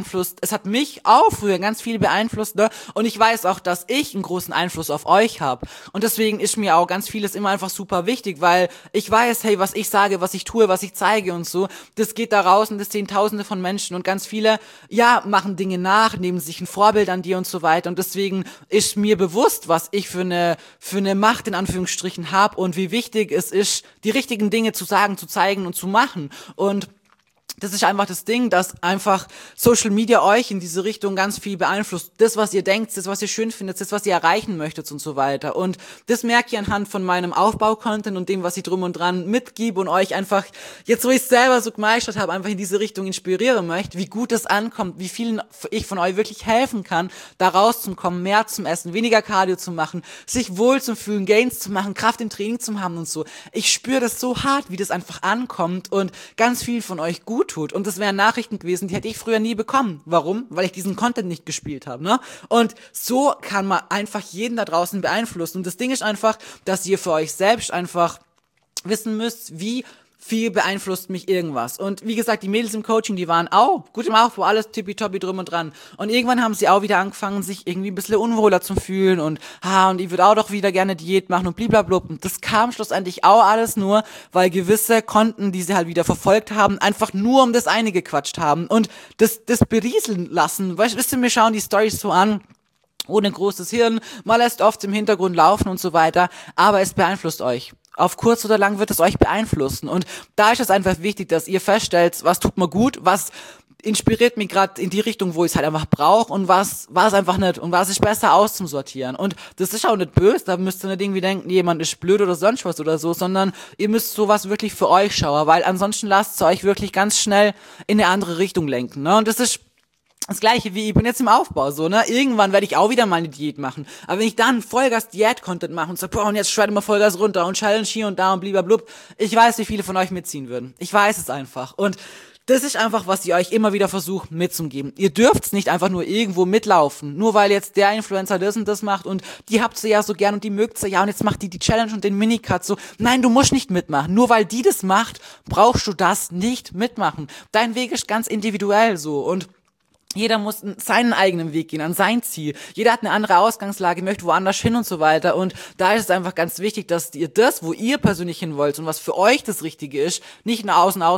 es hat mich auch früher ganz viel beeinflusst, ne, und ich weiß auch, dass ich einen großen Einfluss auf euch habe und deswegen ist mir auch ganz vieles immer einfach super wichtig, weil ich weiß, hey, was ich sage, was ich tue, was ich zeige und so, das geht da raus und das sehen Tausende von Menschen und ganz viele, ja, machen Dinge nach, nehmen sich ein Vorbild an dir und so weiter und deswegen ist mir bewusst, was ich für eine Macht in Anführungsstrichen habe und wie wichtig es ist, die richtigen Dinge zu sagen, zu zeigen und zu machen. Und das ist einfach das Ding, dass einfach Social Media euch in diese Richtung ganz viel beeinflusst. Das, was ihr denkt, das, was ihr schön findet, das, was ihr erreichen möchtet und so weiter. Und das merke ich anhand von meinem Aufbau-Content und dem, was ich drum und dran mitgebe und euch einfach, jetzt wo ich es selber so gemeistert habe, einfach in diese Richtung inspirieren möchte, wie gut es ankommt, wie vielen ich von euch wirklich helfen kann, da rauszukommen, mehr zum Essen, weniger Cardio zu machen, sich wohl zu fühlen, Gains zu machen, Kraft im Training zu haben und so. Ich spüre das so hart, wie das einfach ankommt und ganz viel von euch gut tut. Und das wären Nachrichten gewesen, die hätte ich früher nie bekommen. Warum? Weil ich diesen Content nicht gespielt habe, ne? Und so kann man einfach jeden da draußen beeinflussen. Und das Ding ist einfach, dass ihr für euch selbst einfach wissen müsst, wie viel beeinflusst mich irgendwas. Und wie gesagt, die Mädels im Coaching, die waren auch gut im Aufbau, alles tippitoppi drum und dran. Und irgendwann haben sie auch wieder angefangen, sich irgendwie ein bisschen unwohler zu fühlen und ich würde auch doch wieder gerne Diät machen und bliblablub. Und das kam schlussendlich auch alles nur, weil gewisse Konten, die sie halt wieder verfolgt haben, einfach nur um das eine gequatscht haben und das berieseln lassen. Wisst ihr, mir schauen die Storys so an, ohne großes Hirn, man lässt oft im Hintergrund laufen und so weiter, aber es beeinflusst euch. Auf kurz oder lang wird es euch beeinflussen und da ist es einfach wichtig, dass ihr feststellt, was tut mir gut, was inspiriert mich gerade in die Richtung, wo ich es halt einfach brauche und was es einfach nicht und was ist besser auszusortieren. Und das ist auch nicht böse, da müsst ihr nicht irgendwie denken, jemand ist blöd oder sonst was oder so, sondern ihr müsst sowas wirklich für euch schauen, weil ansonsten lasst es euch wirklich ganz schnell in eine andere Richtung lenken, ne? Und das ist das Gleiche wie, ich bin jetzt im Aufbau, so, ne? Irgendwann werde ich auch wieder mal eine Diät machen. Aber wenn ich dann Vollgas Diät-Content mache und sage, boah, und jetzt schreite mal Vollgas runter und Challenge hier und da und blub, ich weiß, wie viele von euch mitziehen würden. Ich weiß es einfach. Und das ist einfach, was ihr euch immer wieder versucht mitzugeben. Ihr dürft's nicht einfach nur irgendwo mitlaufen, nur weil jetzt der Influencer das und das macht und die habt ihr ja so gern und die mögt ihr ja und jetzt macht die Challenge und den Minicut so. Nein, du musst nicht mitmachen. Nur weil die das macht, brauchst du das nicht mitmachen. Dein Weg ist ganz individuell so und jeder muss seinen eigenen Weg gehen, an sein Ziel. Jeder hat eine andere Ausgangslage, möchte woanders hin und so weiter. Und da ist es einfach ganz wichtig, dass ihr das, wo ihr persönlich hin wollt und was für euch das Richtige ist, nicht aus den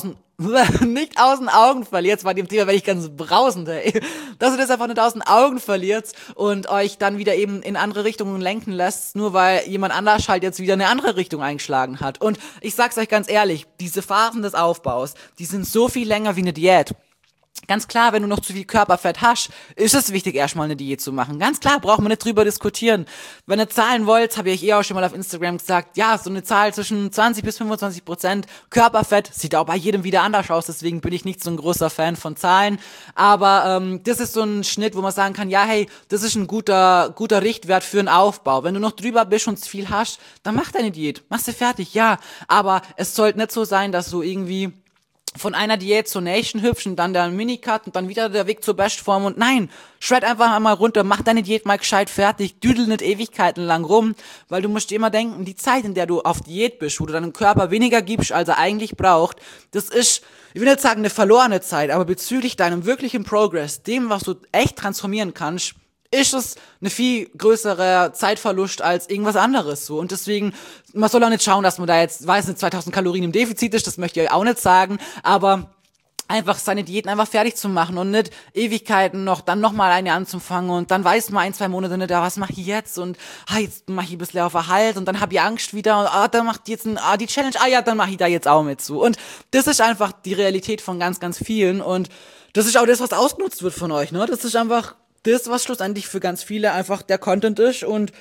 Augen verliert. Bei dem Thema werde ich ganz brausend, ey. Dass ihr das einfach nicht aus den Augen verliert und euch dann wieder eben in andere Richtungen lenken lässt, nur weil jemand anders halt jetzt wieder eine andere Richtung eingeschlagen hat. Und ich sag's euch ganz ehrlich, diese Phasen des Aufbaus, die sind so viel länger wie eine Diät. Ganz klar, wenn du noch zu viel Körperfett hast, ist es wichtig, erstmal eine Diät zu machen. Ganz klar, braucht man nicht drüber diskutieren. Wenn ihr Zahlen wollt, habe ich auch schon mal auf Instagram gesagt, ja, so eine Zahl zwischen 20-25% Körperfett sieht auch bei jedem wieder anders aus, deswegen bin ich nicht so ein großer Fan von Zahlen. Aber das ist so ein Schnitt, wo man sagen kann, ja, hey, das ist ein guter Richtwert für einen Aufbau. Wenn du noch drüber bist und zu viel hast, dann mach deine Diät, machst du fertig, ja. Aber es sollte nicht so sein, dass du irgendwie von einer Diät zur nächsten hüpfst und dann der Minicut und dann wieder der Weg zur Bestform und nein, shred einfach einmal runter, mach deine Diät mal gescheit fertig, düdel nicht Ewigkeiten lang rum, weil du musst dir immer denken, die Zeit, in der du auf Diät bist, wo du deinem Körper weniger gibst, als er eigentlich braucht, das ist, ich will nicht sagen eine verlorene Zeit, aber bezüglich deinem wirklichen Progress, dem, was du echt transformieren kannst, ist es eine viel größere Zeitverlust als irgendwas anderes so. Und deswegen, man soll auch nicht schauen, dass man da jetzt, weiß nicht, 2000 Kalorien im Defizit ist, das möchte ich auch nicht sagen, aber einfach seine Diäten einfach fertig zu machen und nicht Ewigkeiten dann nochmal eine anzufangen und dann weiß man 1-2 Monate nicht, was mache ich jetzt und jetzt mache ich ein bisschen auf Erhalt und dann habe ich Angst wieder und dann macht jetzt die Challenge, dann mache ich da jetzt auch mit zu. Und das ist einfach die Realität von ganz, ganz vielen und das ist auch das, was ausgenutzt wird von euch, ne? Das ist einfach das, was schlussendlich für ganz viele einfach der Content ist und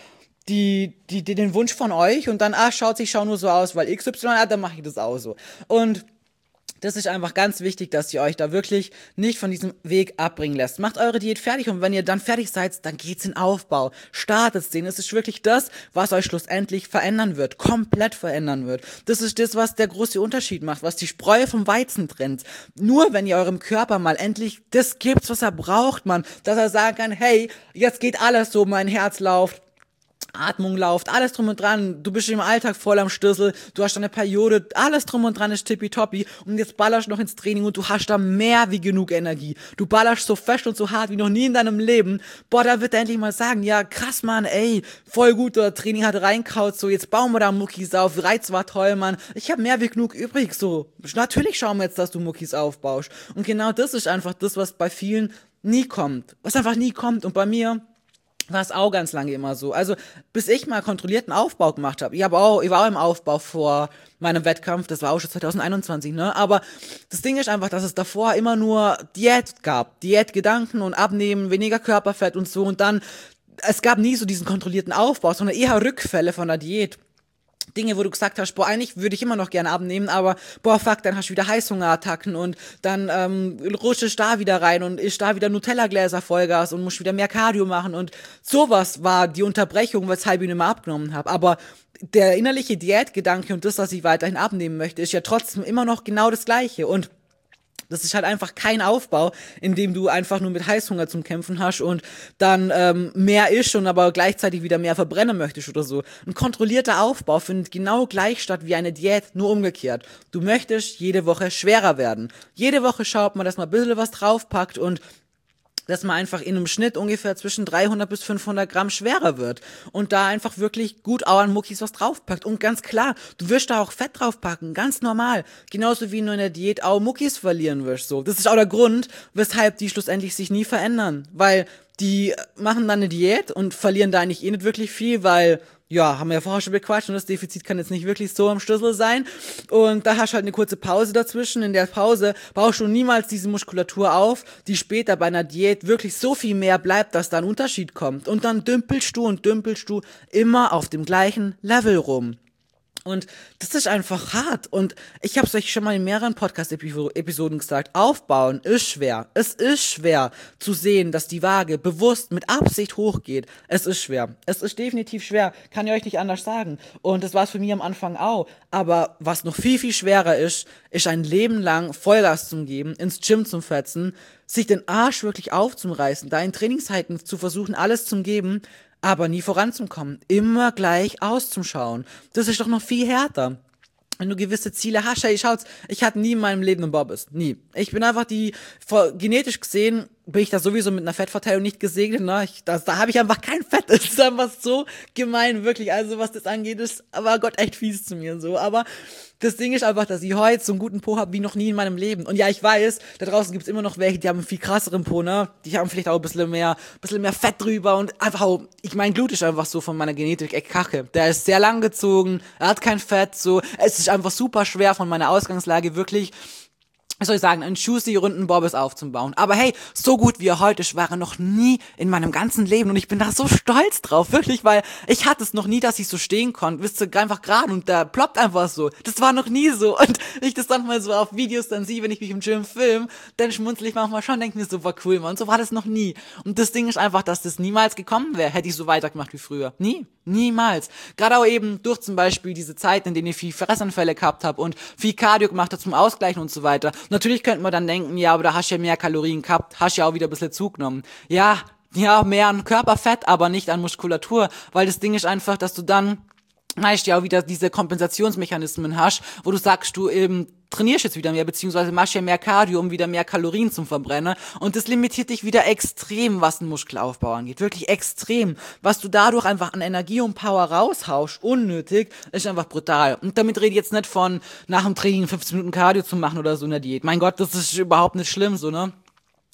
den Wunsch von euch und dann, ich schau nur so aus, weil XY, dann mache ich das auch so. Und das ist einfach ganz wichtig, dass ihr euch da wirklich nicht von diesem Weg abbringen lässt. Macht eure Diät fertig und wenn ihr dann fertig seid, dann geht's in Aufbau. Startet den. Es ist wirklich das, was euch schlussendlich verändern wird. Komplett verändern wird. Das ist das, was der große Unterschied macht, was die Spreu vom Weizen trennt. Nur wenn ihr eurem Körper mal endlich das gibt, was er braucht, man, dass er sagen kann, hey, jetzt geht alles so, mein Herz läuft. Atmung läuft, alles drum und dran, du bist im Alltag voll am Stüssel, du hast eine Periode, alles drum und dran ist tippitoppi und jetzt ballerst du noch ins Training und du hast da mehr wie genug Energie. Du ballerst so fest und so hart wie noch nie in deinem Leben. Boah, da wird er endlich mal sagen, ja krass, Mann, ey, voll gut, das Training hat reinkaut, so jetzt bauen wir da Muckis auf, Reiz war toll, Mann, ich habe mehr wie genug übrig, so. Natürlich schauen wir jetzt, dass du Muckis aufbaust. Und genau das ist einfach das, was bei vielen nie kommt, was einfach nie kommt und bei mir war es auch ganz lange immer so. Also, bis ich mal kontrollierten Aufbau gemacht habe. Ich war auch im Aufbau vor meinem Wettkampf, das war auch schon 2021, ne? Aber das Ding ist einfach, dass es davor immer nur Diät gab. Diätgedanken und Abnehmen, weniger Körperfett und so. Und dann, es gab nie so diesen kontrollierten Aufbau, sondern eher Rückfälle von der Diät. Dinge, wo du gesagt hast, boah, eigentlich würde ich immer noch gerne abnehmen, aber boah, fuck, dann hast du wieder Heißhungerattacken und dann rutschst da wieder rein und isst da wieder Nutella-Gläser Vollgas und musst wieder mehr Cardio machen und sowas war die Unterbrechung, weshalb ich nicht mehr abgenommen habe. Aber der innerliche Diätgedanke und das, was ich weiterhin abnehmen möchte, ist ja trotzdem immer noch genau das Gleiche und das ist halt einfach kein Aufbau, in dem du einfach nur mit Heißhunger zum Kämpfen hast und dann mehr isst und aber gleichzeitig wieder mehr verbrennen möchtest oder so. Ein kontrollierter Aufbau findet genau gleich statt wie eine Diät, nur umgekehrt. Du möchtest jede Woche schwerer werden. Jede Woche schaut man, dass man ein bisschen was draufpackt und dass man einfach in einem Schnitt ungefähr zwischen 300 bis 500 Gramm schwerer wird und da einfach wirklich gut auch an Muckis was draufpackt. Und ganz klar, du wirst da auch Fett draufpacken, ganz normal. Genauso wie du in der Diät auch Muckis verlieren wirst, so. Das ist auch der Grund, weshalb die schlussendlich sich nie verändern, weil die machen dann eine Diät und verlieren da eigentlich nicht wirklich viel, weil ja, haben wir ja vorher schon bequatscht und das Defizit kann jetzt nicht wirklich so am Schlüssel sein. Und da hast du halt eine kurze Pause dazwischen. In der Pause baust du niemals diese Muskulatur auf, die später bei einer Diät wirklich so viel mehr bleibt, dass da ein Unterschied kommt. Und dann dümpelst du immer auf dem gleichen Level rum. Und das ist einfach hart. Und ich habe es euch schon mal in mehreren Podcast-Episoden gesagt. Aufbauen ist schwer. Es ist schwer zu sehen, dass die Waage bewusst mit Absicht hochgeht. Es ist schwer. Es ist definitiv schwer. Kann ich euch nicht anders sagen. Und das war es für mich am Anfang auch. Aber was noch viel, viel schwerer ist ein Leben lang Vollgas zu geben, ins Gym zu fetzen, sich den Arsch wirklich aufzureißen, da in Trainingszeiten zu versuchen, alles zu geben, aber nie voranzukommen, immer gleich auszuschauen. Das ist doch noch viel härter. Wenn du gewisse Ziele hast, hey, schaut's, ich hatte nie in meinem Leben einen Bobbes. Nie. Ich bin einfach genetisch gesehen, bin ich da sowieso mit einer Fettverteilung nicht gesegnet, ne? Da habe ich einfach kein Fett. Das ist einfach so gemein, wirklich. Also, was das angeht, ist aber Gott echt fies zu mir, so. Aber das Ding ist einfach, dass ich heute so einen guten Po habe wie noch nie in meinem Leben. Und ja, ich weiß, da draußen gibt's immer noch welche, die haben einen viel krasseren Po, ne? Die haben vielleicht auch ein bisschen mehr Fett drüber und einfach auch, ich mein Glut ist einfach so von meiner Genetik echt kacke. Der ist sehr lang gezogen, er hat kein Fett, so. Es ist einfach super schwer von meiner Ausgangslage wirklich, was soll ich sagen, einen juicy, runden Bobbes aufzubauen. Aber hey, so gut wie er heute ist, war er noch nie in meinem ganzen Leben. Und ich bin da so stolz drauf, wirklich, weil ich hatte es noch nie, dass ich so stehen konnte. Wisst ihr, einfach gerade und da ploppt einfach so. Das war noch nie so. Und wenn ich das dann mal so auf Videos dann sehe, wenn ich mich im Gym film, dann schmunzel ich manchmal schon, denke mir so, war cool, Mann. So war das noch nie. Und das Ding ist einfach, dass das niemals gekommen wäre, hätte ich so weitergemacht wie früher. Nie. Niemals. Gerade auch eben durch zum Beispiel diese Zeiten, in denen ich viel Fressanfälle gehabt habe und viel Cardio gemacht habe zum Ausgleichen und so weiter. Natürlich könnte man dann denken, ja, aber da hast du ja mehr Kalorien gehabt, hast ja auch wieder ein bisschen zugenommen. Ja, mehr an Körperfett, aber nicht an Muskulatur, weil das Ding ist einfach, dass du dann meist ja auch wieder diese Kompensationsmechanismen hast, wo du sagst, du eben trainierst jetzt wieder mehr, beziehungsweise machst ja mehr Cardio, um wieder mehr Kalorien zum Verbrennen. Und das limitiert dich wieder extrem, was den Muskelaufbau angeht. Wirklich extrem. Was du dadurch einfach an Energie und Power raushaust, unnötig, ist einfach brutal. Und damit rede ich jetzt nicht von nach dem Training 15 Minuten Cardio zu machen oder so in der Diät. Mein Gott, das ist überhaupt nicht schlimm, so, ne?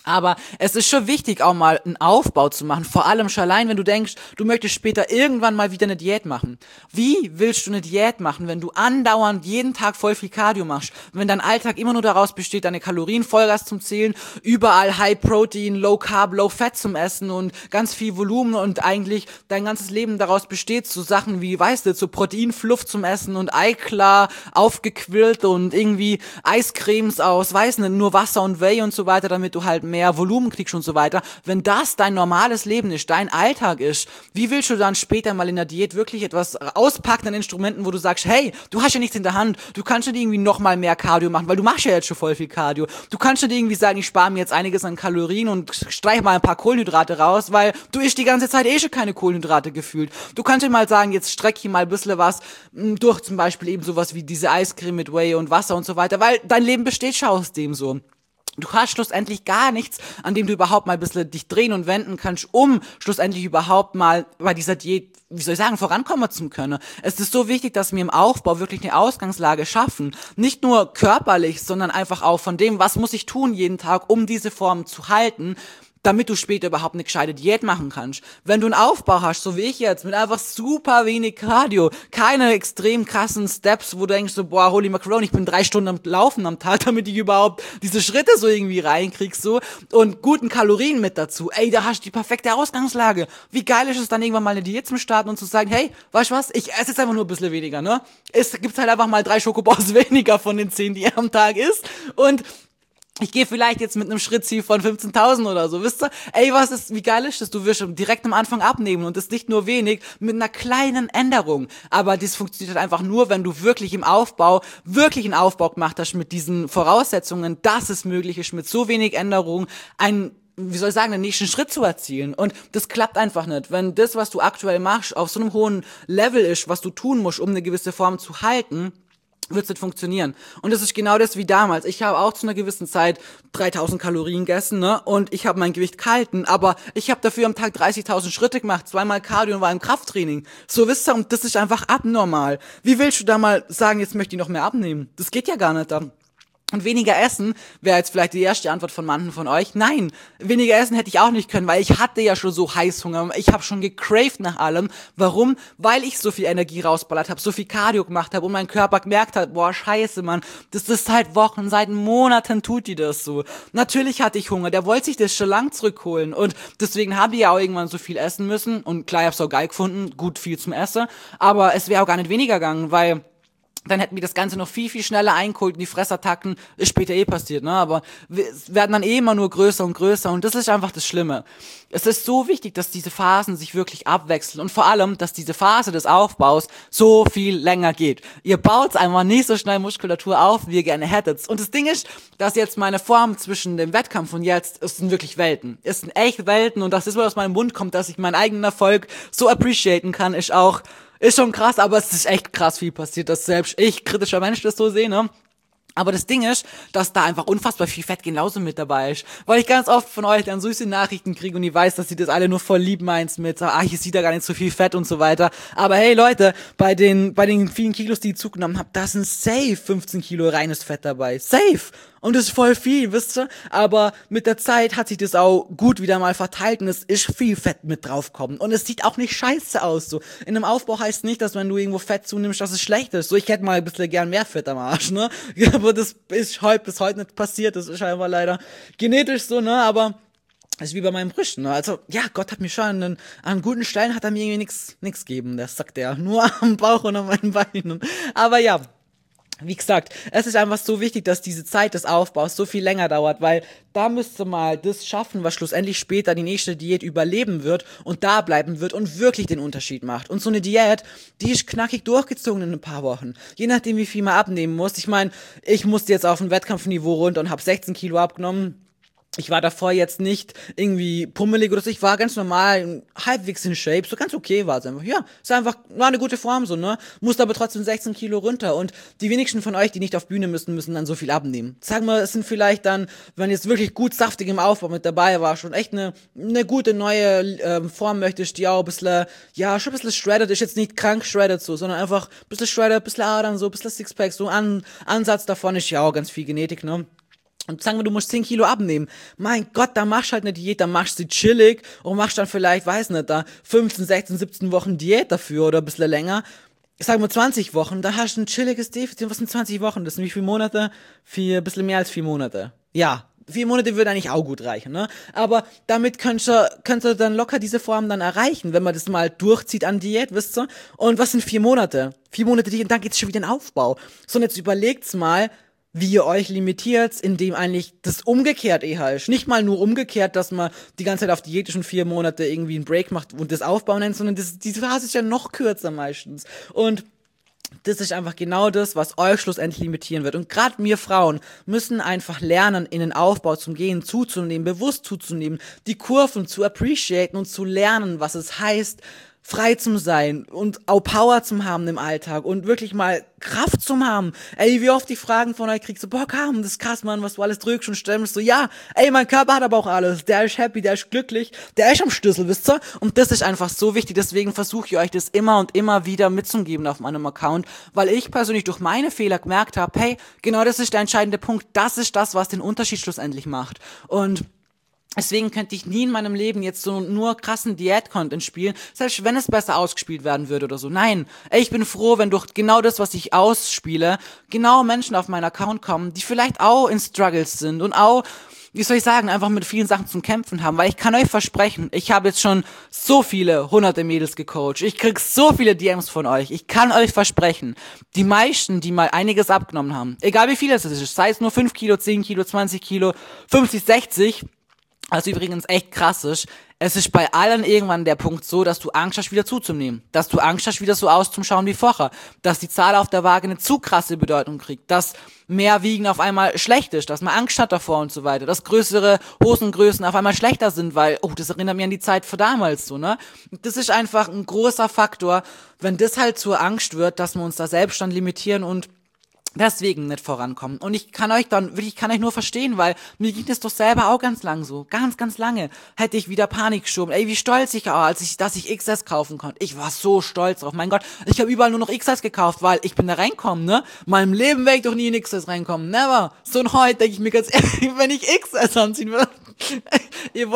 Aber es ist schon wichtig, auch mal einen Aufbau zu machen. Vor allem schon allein, wenn du denkst, du möchtest später irgendwann mal wieder eine Diät machen. Wie willst du eine Diät machen, wenn du andauernd jeden Tag voll viel Cardio machst? Wenn dein Alltag immer nur daraus besteht, deine Kalorien Vollgas zum Zählen, überall High Protein, Low Carb, Low Fat zum Essen und ganz viel Volumen und eigentlich dein ganzes Leben daraus besteht, so Sachen wie, weißt du, so Proteinfluff zum Essen und Eiklar aufgequillt und irgendwie Eiscremes aus, weißt du, nur Wasser und Whey und so weiter, damit du halt mehr Volumen kriegst und so weiter. Wenn das dein normales Leben ist, dein Alltag ist, wie willst du dann später mal in der Diät wirklich etwas auspacken an Instrumenten, wo du sagst, hey, du hast ja nichts in der Hand, du kannst nicht irgendwie noch mal mehr Cardio machen, weil du machst ja jetzt schon voll viel Cardio. Du kannst nicht irgendwie sagen, ich spare mir jetzt einiges an Kalorien und streiche mal ein paar Kohlenhydrate raus, weil du isst die ganze Zeit schon keine Kohlenhydrate gefühlt. Du kannst dir mal sagen, jetzt strecke ich mal ein bisschen was durch zum Beispiel eben sowas wie diese Eiscreme mit Whey und Wasser und so weiter, weil dein Leben besteht schon aus dem so. Du hast schlussendlich gar nichts, an dem du überhaupt mal ein bisschen dich drehen und wenden kannst, um schlussendlich überhaupt mal bei dieser Diät, wie soll ich sagen, vorankommen zu können. Es ist so wichtig, dass wir im Aufbau wirklich eine Ausgangslage schaffen. Nicht nur körperlich, sondern einfach auch von dem, was muss ich tun jeden Tag, um diese Form zu halten, damit du später überhaupt eine gescheite Diät machen kannst. Wenn du einen Aufbau hast, so wie ich jetzt, mit einfach super wenig Cardio, keine extrem krassen Steps, wo du denkst so, boah, holy macaroni, ich bin 3 Stunden am Laufen am Tag, damit ich überhaupt diese Schritte so irgendwie reinkrieg, so, und guten Kalorien mit dazu. Ey, da hast du die perfekte Ausgangslage. Wie geil ist es dann irgendwann mal eine Diät zu starten und zu sagen, hey, weißt du was, ich esse jetzt einfach nur ein bisschen weniger, ne? Es gibt halt einfach mal 3 Schokobons weniger von den 10, die er am Tag isst, und ich gehe vielleicht jetzt mit einem Schrittziel von 15.000 oder so, wisst ihr? Ey, wie geil ist das? Du wirst direkt am Anfang abnehmen und das nicht nur wenig, mit einer kleinen Änderung. Aber das funktioniert halt einfach nur, wenn du wirklich im Aufbau, wirklich einen Aufbau gemacht hast mit diesen Voraussetzungen, dass es möglich ist, mit so wenig Änderungen wie soll ich sagen, den nächsten Schritt zu erzielen. Und das klappt einfach nicht. Wenn das, was du aktuell machst, auf so einem hohen Level ist, was du tun musst, um eine gewisse Form zu halten, wird's nicht funktionieren. Und das ist genau das wie damals. Ich habe auch zu einer gewissen Zeit 3.000 Kalorien gegessen, ne? Und ich habe mein Gewicht gehalten, aber ich habe dafür am Tag 30.000 Schritte gemacht, 2-mal Cardio und war im Krafttraining. So, wisst ihr, und das ist einfach abnormal. Wie willst du da mal sagen, jetzt möchte ich noch mehr abnehmen? Das geht ja gar nicht dann. Und weniger essen wäre jetzt vielleicht die erste Antwort von manchen von euch. Nein, weniger essen hätte ich auch nicht können, weil ich hatte ja schon so Heißhunger. Ich habe schon gecraved nach allem. Warum? Weil ich so viel Energie rausballert habe, so viel Cardio gemacht habe und mein Körper gemerkt hat, boah, scheiße, Mann, das ist seit Wochen, seit Monaten tut die das so. Natürlich hatte ich Hunger, der wollte sich das schon lang zurückholen und deswegen habe ich ja auch irgendwann so viel essen müssen und klar, ich hab's auch geil gefunden, gut viel zum Essen, aber es wäre auch gar nicht weniger gegangen, weil dann hätten wir das Ganze noch viel, viel schneller eingeholt und die Fressattacken ist später passiert, ne, aber wir werden dann immer nur größer und größer und das ist einfach das Schlimme. Es ist so wichtig, dass diese Phasen sich wirklich abwechseln und vor allem, dass diese Phase des Aufbaus so viel länger geht. Ihr baut einfach nicht so schnell Muskulatur auf, wie ihr gerne hättet. Und das Ding ist, dass jetzt meine Form zwischen dem Wettkampf und jetzt, es sind wirklich Welten. Es sind echt Welten und das ist, was aus meinem Mund kommt, dass ich meinen eigenen Erfolg so appreciaten kann, ist schon krass, aber es ist echt krass viel passiert, dass selbst ich, kritischer Mensch, das so sehe, ne? Aber das Ding ist, dass da einfach unfassbar viel Fett genauso mit dabei ist. Weil ich ganz oft von euch dann süße Nachrichten kriege und ich weiß, dass ihr das alle nur voll lieb meint mit, hier sieht da gar nicht so viel Fett und so weiter. Aber hey Leute, bei den vielen Kilos, die ich zugenommen habe, da sind safe 15 Kilo reines Fett dabei. Safe! Und das ist voll viel, wisst ihr? Aber mit der Zeit hat sich das auch gut wieder mal verteilt und es ist viel Fett mit draufgekommen. Und es sieht auch nicht scheiße aus, so. In einem Aufbau heißt nicht, dass wenn du irgendwo Fett zunimmst, dass es schlecht ist. So, ich hätte mal ein bisschen gern mehr Fett am Arsch, ne? Aber das ist bis heute nicht passiert. Das ist scheinbar leider genetisch so, ne? Aber das ist wie bei meinem Brüsten, ne? Also, ja, Gott hat mir schon an guten Stellen hat er mir irgendwie nix gegeben. Das sagt er. Nur am Bauch und an meinen Beinen. Aber ja. Wie gesagt, es ist einfach so wichtig, dass diese Zeit des Aufbaus so viel länger dauert, weil da müsst ihr mal das schaffen, was schlussendlich später die nächste Diät überleben wird und da bleiben wird und wirklich den Unterschied macht. Und so eine Diät, die ist knackig durchgezogen in ein paar Wochen. Je nachdem, wie viel man abnehmen muss. Ich meine, ich musste jetzt auf ein Wettkampfniveau runter und habe 16 Kilo abgenommen. Ich war davor jetzt nicht irgendwie pummelig oder so, ich war ganz normal, halbwegs in Shape, so ganz okay war es einfach. Ja, war eine gute Form so, ne? Musste aber trotzdem 16 Kilo runter und die wenigsten von euch, die nicht auf Bühne müssen dann so viel abnehmen. Sagen wir, es sind vielleicht dann, wenn jetzt wirklich gut saftig im Aufbau mit dabei war, schon echt eine gute neue Form möchtest, die auch ein bisschen, ja, schon ein bisschen shredded, ist jetzt nicht krank shredded so, sondern einfach ein bisschen shredded, ein bisschen Adern so, ein bisschen Sixpack, so Ansatz davon ist ja auch ganz viel Genetik, ne? Und sagen wir, du musst 10 Kilo abnehmen. Mein Gott, da machst du halt eine Diät, dann machst du sie chillig und machst dann vielleicht, weiß nicht, da 15, 16, 17 Wochen Diät dafür oder ein bisschen länger. Sagen wir 20 Wochen, da hast du ein chilliges Defizit. Was sind 20 Wochen? Das sind wie viele Monate? Ein bisschen mehr als 4 Monate. Ja, 4 Monate würde eigentlich auch gut reichen, ne? Aber damit könnt ihr dann locker diese Form dann erreichen, wenn man das mal durchzieht an Diät, wisst ihr? Und was sind 4 Monate? 4 Monate Diät, und dann geht's schon wieder in den Aufbau. So, und jetzt überlegt's mal, wie ihr euch limitiert, indem eigentlich das umgekehrt eher ist. Nicht mal nur umgekehrt, dass man die ganze Zeit auf Diät ist und 4 Monate irgendwie einen Break macht und das Aufbauen nennt, sondern diese Phase ist ja noch kürzer meistens. Und das ist einfach genau das, was euch schlussendlich limitieren wird. Und gerade wir Frauen müssen einfach lernen, in den Aufbau zum Gehen zuzunehmen, bewusst zuzunehmen, die Kurven zu appreciaten und zu lernen, was es heißt, frei zu sein und auch Power zu haben im Alltag und wirklich mal Kraft zu haben. Ey, wie oft die Fragen von euch kriegst, so, boah, Carmen, das ist krass, Mann, was du alles drückst und stemmst. So, ja, ey, mein Körper hat aber auch alles. Der ist happy, der ist glücklich, der ist am Schlüssel, wisst ihr? Und das ist einfach so wichtig, deswegen versuche ich euch das immer und immer wieder mitzugeben auf meinem Account, weil ich persönlich durch meine Fehler gemerkt habe, hey, genau das ist der entscheidende Punkt, das ist das, was den Unterschied schlussendlich macht. Und deswegen könnte ich nie in meinem Leben jetzt so nur krassen Diät-Content spielen, selbst wenn es besser ausgespielt werden würde oder so. Nein, ey, ich bin froh, wenn durch genau das, was ich ausspiele, genau Menschen auf meinen Account kommen, die vielleicht auch in Struggles sind und auch, wie soll ich sagen, einfach mit vielen Sachen zum Kämpfen haben, weil ich kann euch versprechen, ich habe jetzt schon so viele hunderte Mädels gecoacht, ich krieg so viele DMs von euch, ich kann euch versprechen, die meisten, die mal einiges abgenommen haben, egal wie viel es ist, sei es nur 5 Kilo, 10 Kilo, 20 Kilo, 50, 60, also übrigens echt krass ist, es ist bei allen irgendwann der Punkt so, dass du Angst hast, wieder zuzunehmen. Dass du Angst hast, wieder so auszuschauen wie vorher. Dass die Zahl auf der Waage eine zu krasse Bedeutung kriegt. Dass mehr Wiegen auf einmal schlecht ist. Dass man Angst hat davor und so weiter. Dass größere Hosengrößen auf einmal schlechter sind, weil, oh, das erinnert mich an die Zeit von damals so, ne? Das ist einfach ein großer Faktor, wenn das halt zur Angst wird, dass wir uns da selbst dann limitieren und deswegen nicht vorankommen. Und ich kann euch nur verstehen, weil mir ging das doch selber auch ganz lang so. Ganz, ganz lange hätte ich wieder Panik geschoben. Ey, wie stolz ich war, dass ich XS kaufen konnte. Ich war so stolz drauf. Mein Gott, ich habe überall nur noch XS gekauft, weil ich bin da reinkommen, ne? In meinem Leben werde ich doch nie in XS reinkommen. Never. So und heute denke ich mir ganz ehrlich, wenn ich XS anziehen würde, ihr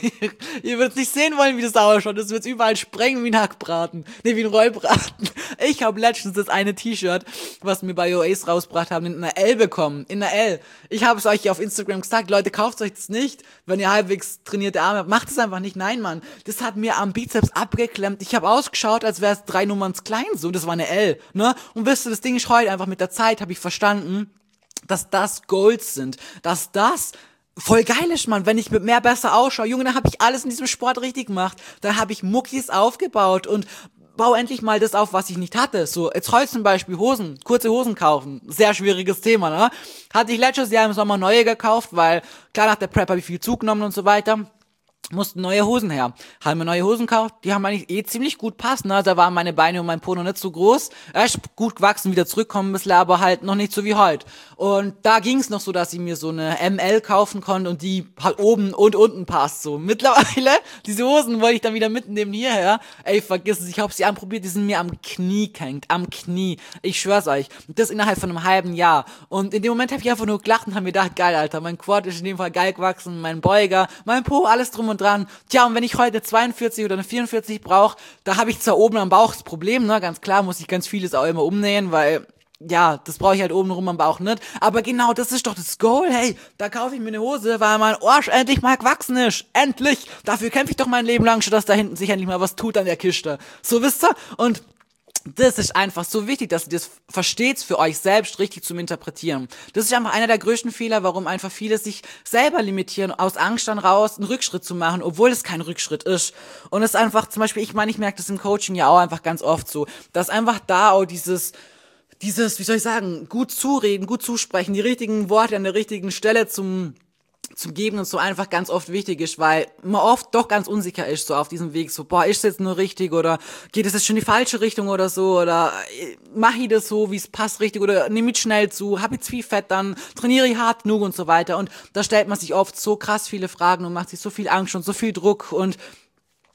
würdet nicht sehen wollen, wie das ausschaut. Das wird überall sprengen wie ein Hackbraten. Ne, wie ein Rollbraten. Ich habe letztens das eine T-Shirt, was mir bei Oasis rausgebracht haben, in einer L bekommen. In einer L. Ich habe es euch auf Instagram gesagt, Leute, kauft euch das nicht, wenn ihr halbwegs trainierte Arme habt. Macht es einfach nicht. Nein, Mann. Das hat mir am Bizeps abgeklemmt. Ich habe ausgeschaut, als wäre es 3 Nummern zu klein. So, das war eine L. Ne? Und wisst ihr, das Ding ist heute einfach mit der Zeit, habe ich verstanden, dass das Goals sind. Dass das voll geil ist, Mann, wenn ich mit mehr besser ausschaue. Junge, dann habe ich alles in diesem Sport richtig gemacht. Da habe ich Muckis aufgebaut und bau endlich mal das auf, was ich nicht hatte. So, jetzt heute zum Beispiel Hosen, kurze Hosen kaufen. Sehr schwieriges Thema, ne? Hatte ich letztes Jahr im Sommer neue gekauft, weil klar, nach der Prep habe ich viel zugenommen und so weiter. Mussten neue Hosen her. Haben mir neue Hosen gekauft, die haben eigentlich ziemlich gut passen, ne? Da waren meine Beine und mein Po noch nicht so groß. Er ist gut gewachsen, wieder zurückkommen ein bisschen, aber halt noch nicht so wie heute. Und da ging's noch so, dass ich mir so eine ML kaufen konnte und die halt oben und unten passt, so. Mittlerweile, diese Hosen wollte ich dann wieder mitnehmen hierher. Ey, vergiss es, ich habe sie anprobiert, die sind mir am Knie gehängt, am Knie. Ich schwör's euch. Das innerhalb von einem halben Jahr. Und in dem Moment habe ich einfach nur gelacht und habe mir gedacht, geil, Alter, mein Quad ist in dem Fall geil gewachsen, mein Beuger, mein Po, alles drum und dran. Tja, und wenn ich heute 42 oder eine 44 brauche, da habe ich zwar oben am Bauch das Problem, ne, ganz klar muss ich ganz vieles auch immer umnähen, weil, ja, das brauche ich halt oben rum am Bauch nicht, aber genau, das ist doch das Goal, hey, da kaufe ich mir eine Hose, weil mein Arsch endlich mal gewachsen ist, endlich, dafür kämpfe ich doch mein Leben lang schon, dass da hinten sich endlich mal was tut an der Kiste, so wisst ihr, und das ist einfach so wichtig, dass ihr das versteht, für euch selbst richtig zum Interpretieren. Das ist einfach einer der größten Fehler, warum einfach viele sich selber limitieren, aus Angst dann raus einen Rückschritt zu machen, obwohl es kein Rückschritt ist. Und es ist einfach, zum Beispiel, ich merke das im Coaching ja auch einfach ganz oft so, dass einfach da auch dieses, wie soll ich sagen, gut zureden, gut zusprechen, die richtigen Worte an der richtigen Stelle zum Geben und so einfach ganz oft wichtig ist, weil man oft doch ganz unsicher ist, so auf diesem Weg, so, boah, ist es jetzt nur richtig oder geht es jetzt schon in die falsche Richtung oder so oder mache ich das so, wie es passt richtig oder nehme ich schnell zu, habe ich zu viel Fett, dann trainiere ich hart genug und so weiter und da stellt man sich oft so krass viele Fragen und macht sich so viel Angst und so viel Druck und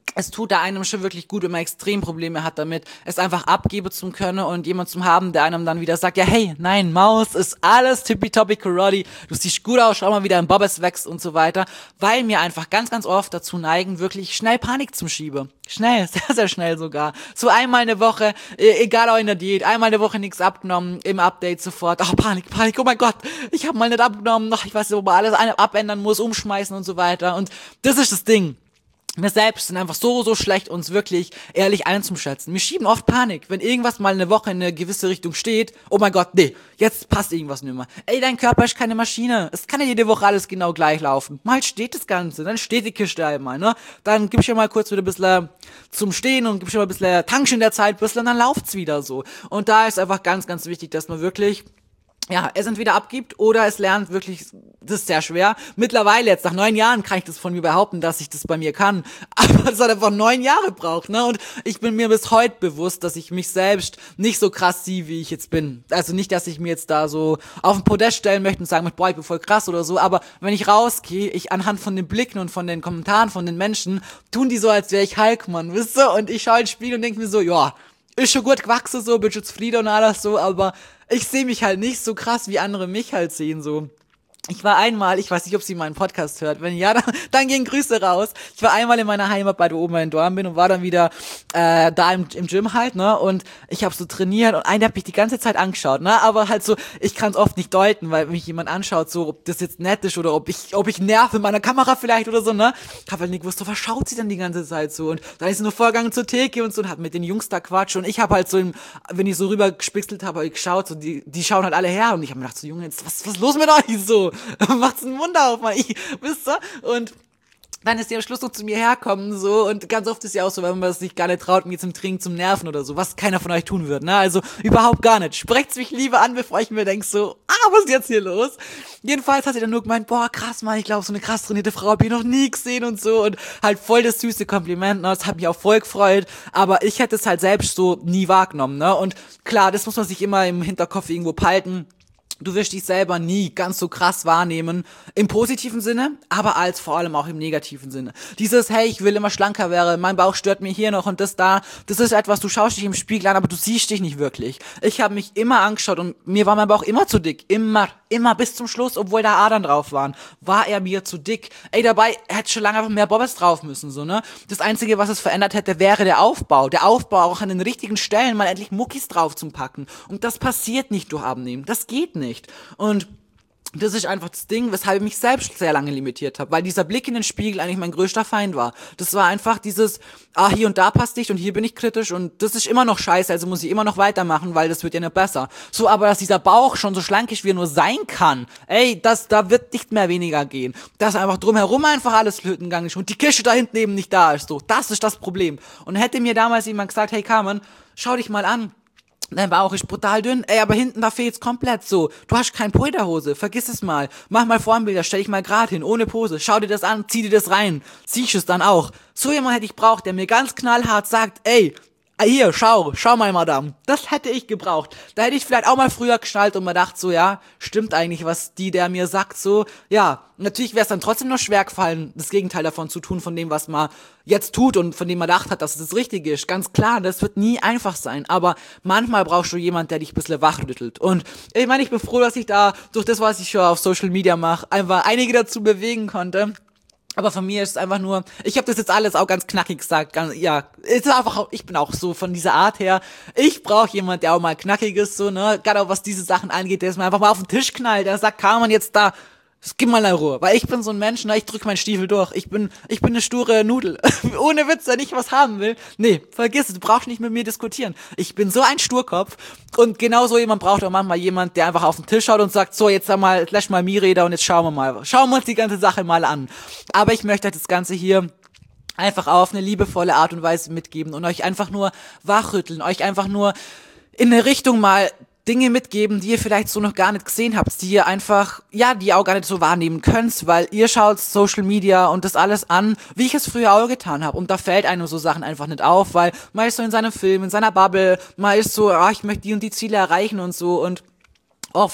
es tut da einem schon wirklich gut, wenn man Extremprobleme hat damit, es einfach abgeben zu können und jemand zu haben, der einem dann wieder sagt, ja hey, nein, Maus, ist alles tippitoppi Karate, du siehst gut aus, schau mal, wie dein Bobbes wächst und so weiter, weil mir einfach ganz, ganz oft dazu neigen, wirklich schnell Panik zu schieben. Schnell, sehr, sehr schnell sogar. So einmal eine Woche, egal auch in der Diät, einmal eine Woche nichts abgenommen, im Update sofort, Panik, oh mein Gott, ich habe mal nicht abgenommen, ich weiß nicht, ob man alles abändern muss, umschmeißen und so weiter und das ist das Ding. Wir selbst sind einfach so schlecht, uns wirklich ehrlich einzuschätzen. Wir schieben oft Panik, wenn irgendwas mal eine Woche in eine gewisse Richtung steht. Oh mein Gott, nee, jetzt passt irgendwas nicht mehr. Ey, dein Körper ist keine Maschine. Es kann ja jede Woche alles genau gleich laufen. Mal steht das Ganze, dann steht die Kiste einmal, ne? Dann gib ich ja mal kurz wieder ein bisschen zum Stehen und gib ich mal ein bisschen Tank in der Zeit, ein bisschen, und dann läuft's wieder so. Und da ist einfach ganz, ganz wichtig, dass man wirklich es entweder abgibt oder es lernt wirklich, das ist sehr schwer. Mittlerweile jetzt, nach 9 Jahren kann ich das von mir behaupten, dass ich das bei mir kann. Aber es hat einfach 9 Jahre gebraucht, ne? Und ich bin mir bis heute bewusst, dass ich mich selbst nicht so krass sehe, wie ich jetzt bin. Also nicht, dass ich mir jetzt da so auf den Podest stellen möchte und sagen, boah, ich bin voll krass oder so. Aber wenn ich rausgehe, ich anhand von den Blicken und von den Kommentaren von den Menschen, tun die so, als wäre ich Hulk, Mann, wisst ihr? Und ich schaue ins Spiel und denke mir so, ja, ist schon gut gewachsen so, bin schon zufrieden und alles so, aber ich sehe mich halt nicht so krass, wie andere mich halt sehen, so. Ich war einmal, ich weiß nicht, ob sie meinen Podcast hört, wenn ja, dann gehen Grüße raus. Ich war einmal in meiner Heimat bei der Oma in Dorn bin und war dann wieder da im Gym halt, ne, und ich habe so trainiert und einer hat mich die ganze Zeit angeschaut, ne, aber halt so, ich kann es oft nicht deuten, weil mich jemand anschaut, so, ob das jetzt nett ist oder ob ich nerv in meiner Kamera vielleicht oder so, ne, hab halt nicht gewusst, so, was schaut sie denn die ganze Zeit so, und dann ist sie nur vorgegangen zur Theke und so und hat mit den Jungs da Quatsch und ich habe halt so, wenn ich so rüber gespixelt habe, hab ich geschaut, so, die schauen halt alle her und ich habe mir gedacht, so, Junge, jetzt, was ist los mit euch so? Macht's einen Mund auf, mal wisst ihr? Und dann ist die am Schluss noch zu mir herkommen, so, und ganz oft ist ja auch so, wenn man sich gar nicht traut, mir zum Trinken, zum Nerven oder so, was keiner von euch tun wird, ne, also überhaupt gar nicht. Sprecht's mich lieber an, bevor ich mir denk so, was ist jetzt hier los? Jedenfalls hat sie dann nur gemeint, boah, krass, Mann, ich glaube, so eine krass trainierte Frau hab ich noch nie gesehen und so, und halt voll das süße Kompliment, ne, das hat mich auch voll gefreut, aber ich hätte es halt selbst so nie wahrgenommen, ne, und klar, das muss man sich immer im Hinterkopf irgendwo behalten. Du wirst dich selber nie ganz so krass wahrnehmen, im positiven Sinne, aber als vor allem auch im negativen Sinne. Dieses, hey, ich will immer schlanker werden, mein Bauch stört mir hier noch und das da, das ist etwas, du schaust dich im Spiegel an, aber du siehst dich nicht wirklich. Ich habe mich immer angeschaut und mir war mein Bauch immer zu dick, immer bis zum Schluss, obwohl da Adern drauf waren, war er mir zu dick. Ey, dabei hätte schon lange einfach mehr Bobbes drauf müssen, so, ne? Das Einzige, was es verändert hätte, wäre der Aufbau auch an den richtigen Stellen mal endlich Muckis drauf zu packen. Und das passiert nicht durch Abnehmen, das geht nicht. Und das ist einfach das Ding, weshalb ich mich selbst sehr lange limitiert habe, weil dieser Blick in den Spiegel eigentlich mein größter Feind war. Das war einfach dieses, hier und da passt nicht und hier bin ich kritisch und das ist immer noch scheiße, also muss ich immer noch weitermachen, weil das wird ja nicht besser. So, aber dass dieser Bauch schon so schlank ist, wie er nur sein kann, ey, da wird nicht mehr weniger gehen. Dass einfach drumherum einfach alles flötengegangen ist und die Kiste da hinten eben nicht da ist, so, das ist das Problem. Und hätte mir damals jemand gesagt, hey Carmen, schau dich mal an, dein Bauch ist brutal dünn, ey, aber hinten da fehlt's komplett so. Du hast keine Polderhose, vergiss es mal. Mach mal Formbilder, stell dich mal grad hin, ohne Pose. Schau dir das an, zieh dir das rein. Ziehst es dann auch. So jemand hätte ich braucht, der mir ganz knallhart sagt, ey, hier, schau mal, Madame. Das hätte ich gebraucht. Da hätte ich vielleicht auch mal früher geschnallt und mir gedacht, so, ja, stimmt eigentlich, was der mir sagt, so, ja. Natürlich wäre es dann trotzdem noch schwer gefallen, das Gegenteil davon zu tun, von dem, was man jetzt tut und von dem man gedacht hat, dass es das Richtige ist. Ganz klar, das wird nie einfach sein. Aber manchmal brauchst du jemand, der dich ein bisschen wachrüttelt. Und ich meine, ich bin froh, dass ich da durch das, was ich schon auf Social Media mache, einfach einige dazu bewegen konnte. Aber von mir ist es einfach nur, ich habe das jetzt alles auch ganz knackig gesagt, es ist einfach, ich bin auch so von dieser Art her, ich brauche jemand, der auch mal knackig ist, so, ne, gerade auch was diese Sachen angeht, der ist mir einfach mal auf den Tisch knallt, der sagt, kann man jetzt da, gib mal eine Ruhe, weil ich bin so ein Mensch, ne, ich drück meinen Stiefel durch, ich bin eine sture Nudel, ohne Witz, wenn ich was haben will, nee, vergiss es, du brauchst nicht mit mir diskutieren, ich bin so ein Sturkopf und genau so jemand braucht auch manchmal jemand, der einfach auf den Tisch schaut und sagt, so, jetzt sag mal, lass mal mir reden und jetzt schauen wir uns die ganze Sache mal an, aber ich möchte das Ganze hier einfach auf eine liebevolle Art und Weise mitgeben und euch einfach nur wachrütteln, euch einfach nur in eine Richtung mal Dinge mitgeben, die ihr vielleicht so noch gar nicht gesehen habt, die ihr einfach, die ihr auch gar nicht so wahrnehmen könnt, weil ihr schaut Social Media und das alles an, wie ich es früher auch getan habe. Und da fällt einem so Sachen einfach nicht auf, weil man ist so in seinem Film, in seiner Bubble, man ist so, ich möchte die und die Ziele erreichen und so und oft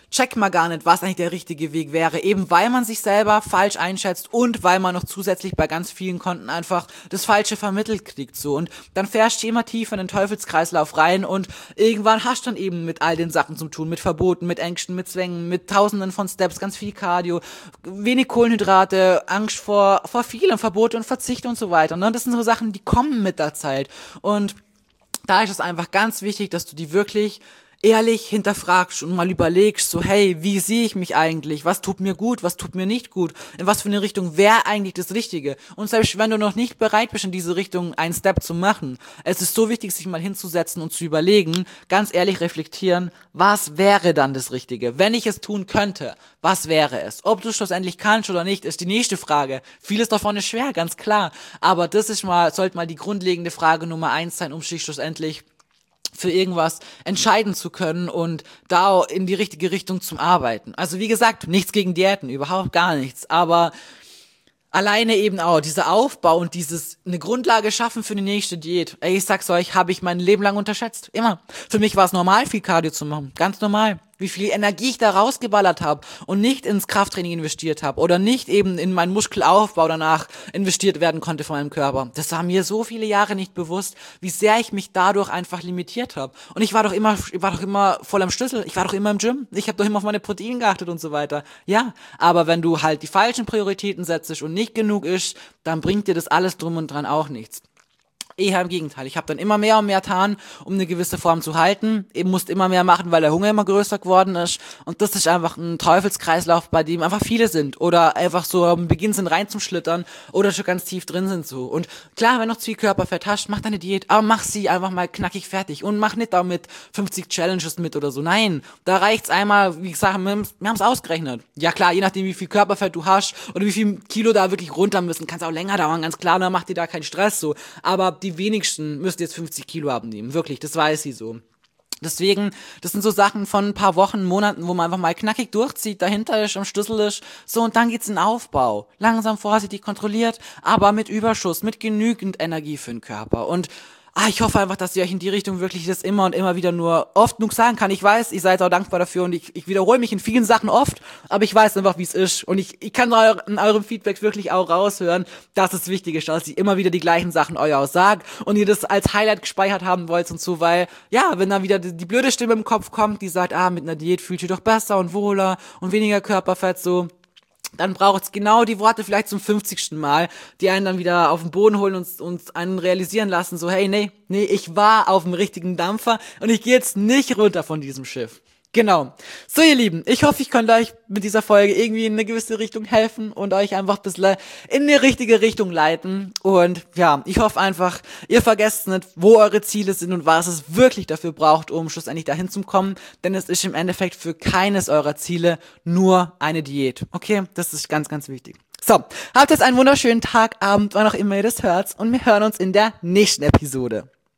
checkt man gar nicht, was eigentlich der richtige Weg wäre, eben weil man sich selber falsch einschätzt und weil man noch zusätzlich bei ganz vielen Konten einfach das Falsche vermittelt kriegt, so. Und dann fährst du immer tiefer in den Teufelskreislauf rein und irgendwann hast du dann eben mit all den Sachen zu tun, mit Verboten, mit Ängsten, mit Zwängen, mit Tausenden von Steps, ganz viel Cardio, wenig Kohlenhydrate, Angst vor vielem, Verbote und Verzicht und so weiter, ne? Das sind so Sachen, die kommen mit der Zeit. Und da ist es einfach ganz wichtig, dass du die wirklich ehrlich hinterfragst und mal überlegst, so hey, wie sehe ich mich eigentlich? Was tut mir gut? Was tut mir nicht gut? In was für eine Richtung wäre eigentlich das Richtige? Und selbst wenn du noch nicht bereit bist, in diese Richtung einen Step zu machen, es ist so wichtig, sich mal hinzusetzen und zu überlegen, ganz ehrlich reflektieren, was wäre dann das Richtige? Wenn ich es tun könnte, was wäre es? Ob du es schlussendlich kannst oder nicht, ist die nächste Frage. Vieles davon ist schwer, ganz klar. Aber das ist sollte mal die grundlegende Frage Nummer 1 sein, um sich schlussendlich für irgendwas entscheiden zu können und da in die richtige Richtung zum Arbeiten. Also wie gesagt, nichts gegen Diäten, überhaupt gar nichts, aber alleine eben auch dieser Aufbau und eine Grundlage schaffen für die nächste Diät. Ey, ich sag's euch, habe ich mein Leben lang unterschätzt. Immer. Für mich war es normal, viel Cardio zu machen. Ganz normal. Wie viel Energie ich da rausgeballert habe und nicht ins Krafttraining investiert habe oder nicht eben in meinen Muskelaufbau danach investiert werden konnte von meinem Körper. Das war mir so viele Jahre nicht bewusst, wie sehr ich mich dadurch einfach limitiert habe. Und ich war doch immer voll am Schlüssel. Ich war doch immer im Gym. Ich habe doch immer auf meine Proteine geachtet und so weiter. Ja, aber wenn du halt die falschen Prioritäten setzt und nicht genug isst, dann bringt dir das alles drum und dran auch nichts. Eher im Gegenteil. Ich habe dann immer mehr und mehr getan, um eine gewisse Form zu halten. Eben musste immer mehr machen, weil der Hunger immer größer geworden ist. Und das ist einfach ein Teufelskreislauf, bei dem einfach viele sind. Oder einfach so am Beginn sind rein zum Schlittern oder schon ganz tief drin sind so. Und klar, wenn du noch zu viel Körperfett hast, mach deine Diät, aber mach sie einfach mal knackig fertig. Und mach nicht damit 50 Challenges mit oder so. Nein, da reicht's einmal, wie gesagt, wir haben's ausgerechnet. Ja klar, je nachdem, wie viel Körperfett du hast oder wie viel Kilo da wirklich runter müssen, kann es auch länger dauern, ganz klar, dann macht dir da keinen Stress so. Aber die wenigsten müssen jetzt 50 Kilo abnehmen. Wirklich, das weiß ich so. Deswegen, das sind so Sachen von ein paar Wochen, Monaten, wo man einfach mal knackig durchzieht, dahinter ist, am Schlüssel ist, so, und dann geht's in den Aufbau. Langsam, vorsichtig, kontrolliert, aber mit Überschuss, mit genügend Energie für den Körper. Und ich hoffe einfach, dass ihr euch in die Richtung wirklich das immer und immer wieder nur oft genug sagen kann. Ich weiß, ihr seid auch dankbar dafür und ich wiederhole mich in vielen Sachen oft, aber ich weiß einfach, wie es ist. Und ich kann in eurem Feedback wirklich auch raushören, dass es wichtig ist, dass ich immer wieder die gleichen Sachen euch auch sage und ihr das als Highlight gespeichert haben wollt und so, weil, ja, wenn dann wieder die blöde Stimme im Kopf kommt, die sagt, mit einer Diät fühlt ihr doch besser und wohler und weniger Körperfett, so, dann braucht's genau die Worte vielleicht zum 50. Mal, die einen dann wieder auf den Boden holen und einen realisieren lassen, so hey, nee, ich war auf dem richtigen Dampfer und ich gehe jetzt nicht runter von diesem Schiff. Genau. So, ihr Lieben, ich hoffe, ich konnte euch mit dieser Folge irgendwie in eine gewisse Richtung helfen und euch einfach ein bisschen in die richtige Richtung leiten. Und ja, ich hoffe einfach, ihr vergesst nicht, wo eure Ziele sind und was es wirklich dafür braucht, um schlussendlich dahin zu kommen. Denn es ist im Endeffekt für keines eurer Ziele nur eine Diät. Okay? Das ist ganz, ganz wichtig. So, habt jetzt einen wunderschönen Tag, Abend, wann auch immer ihr das hört. Und wir hören uns in der nächsten Episode.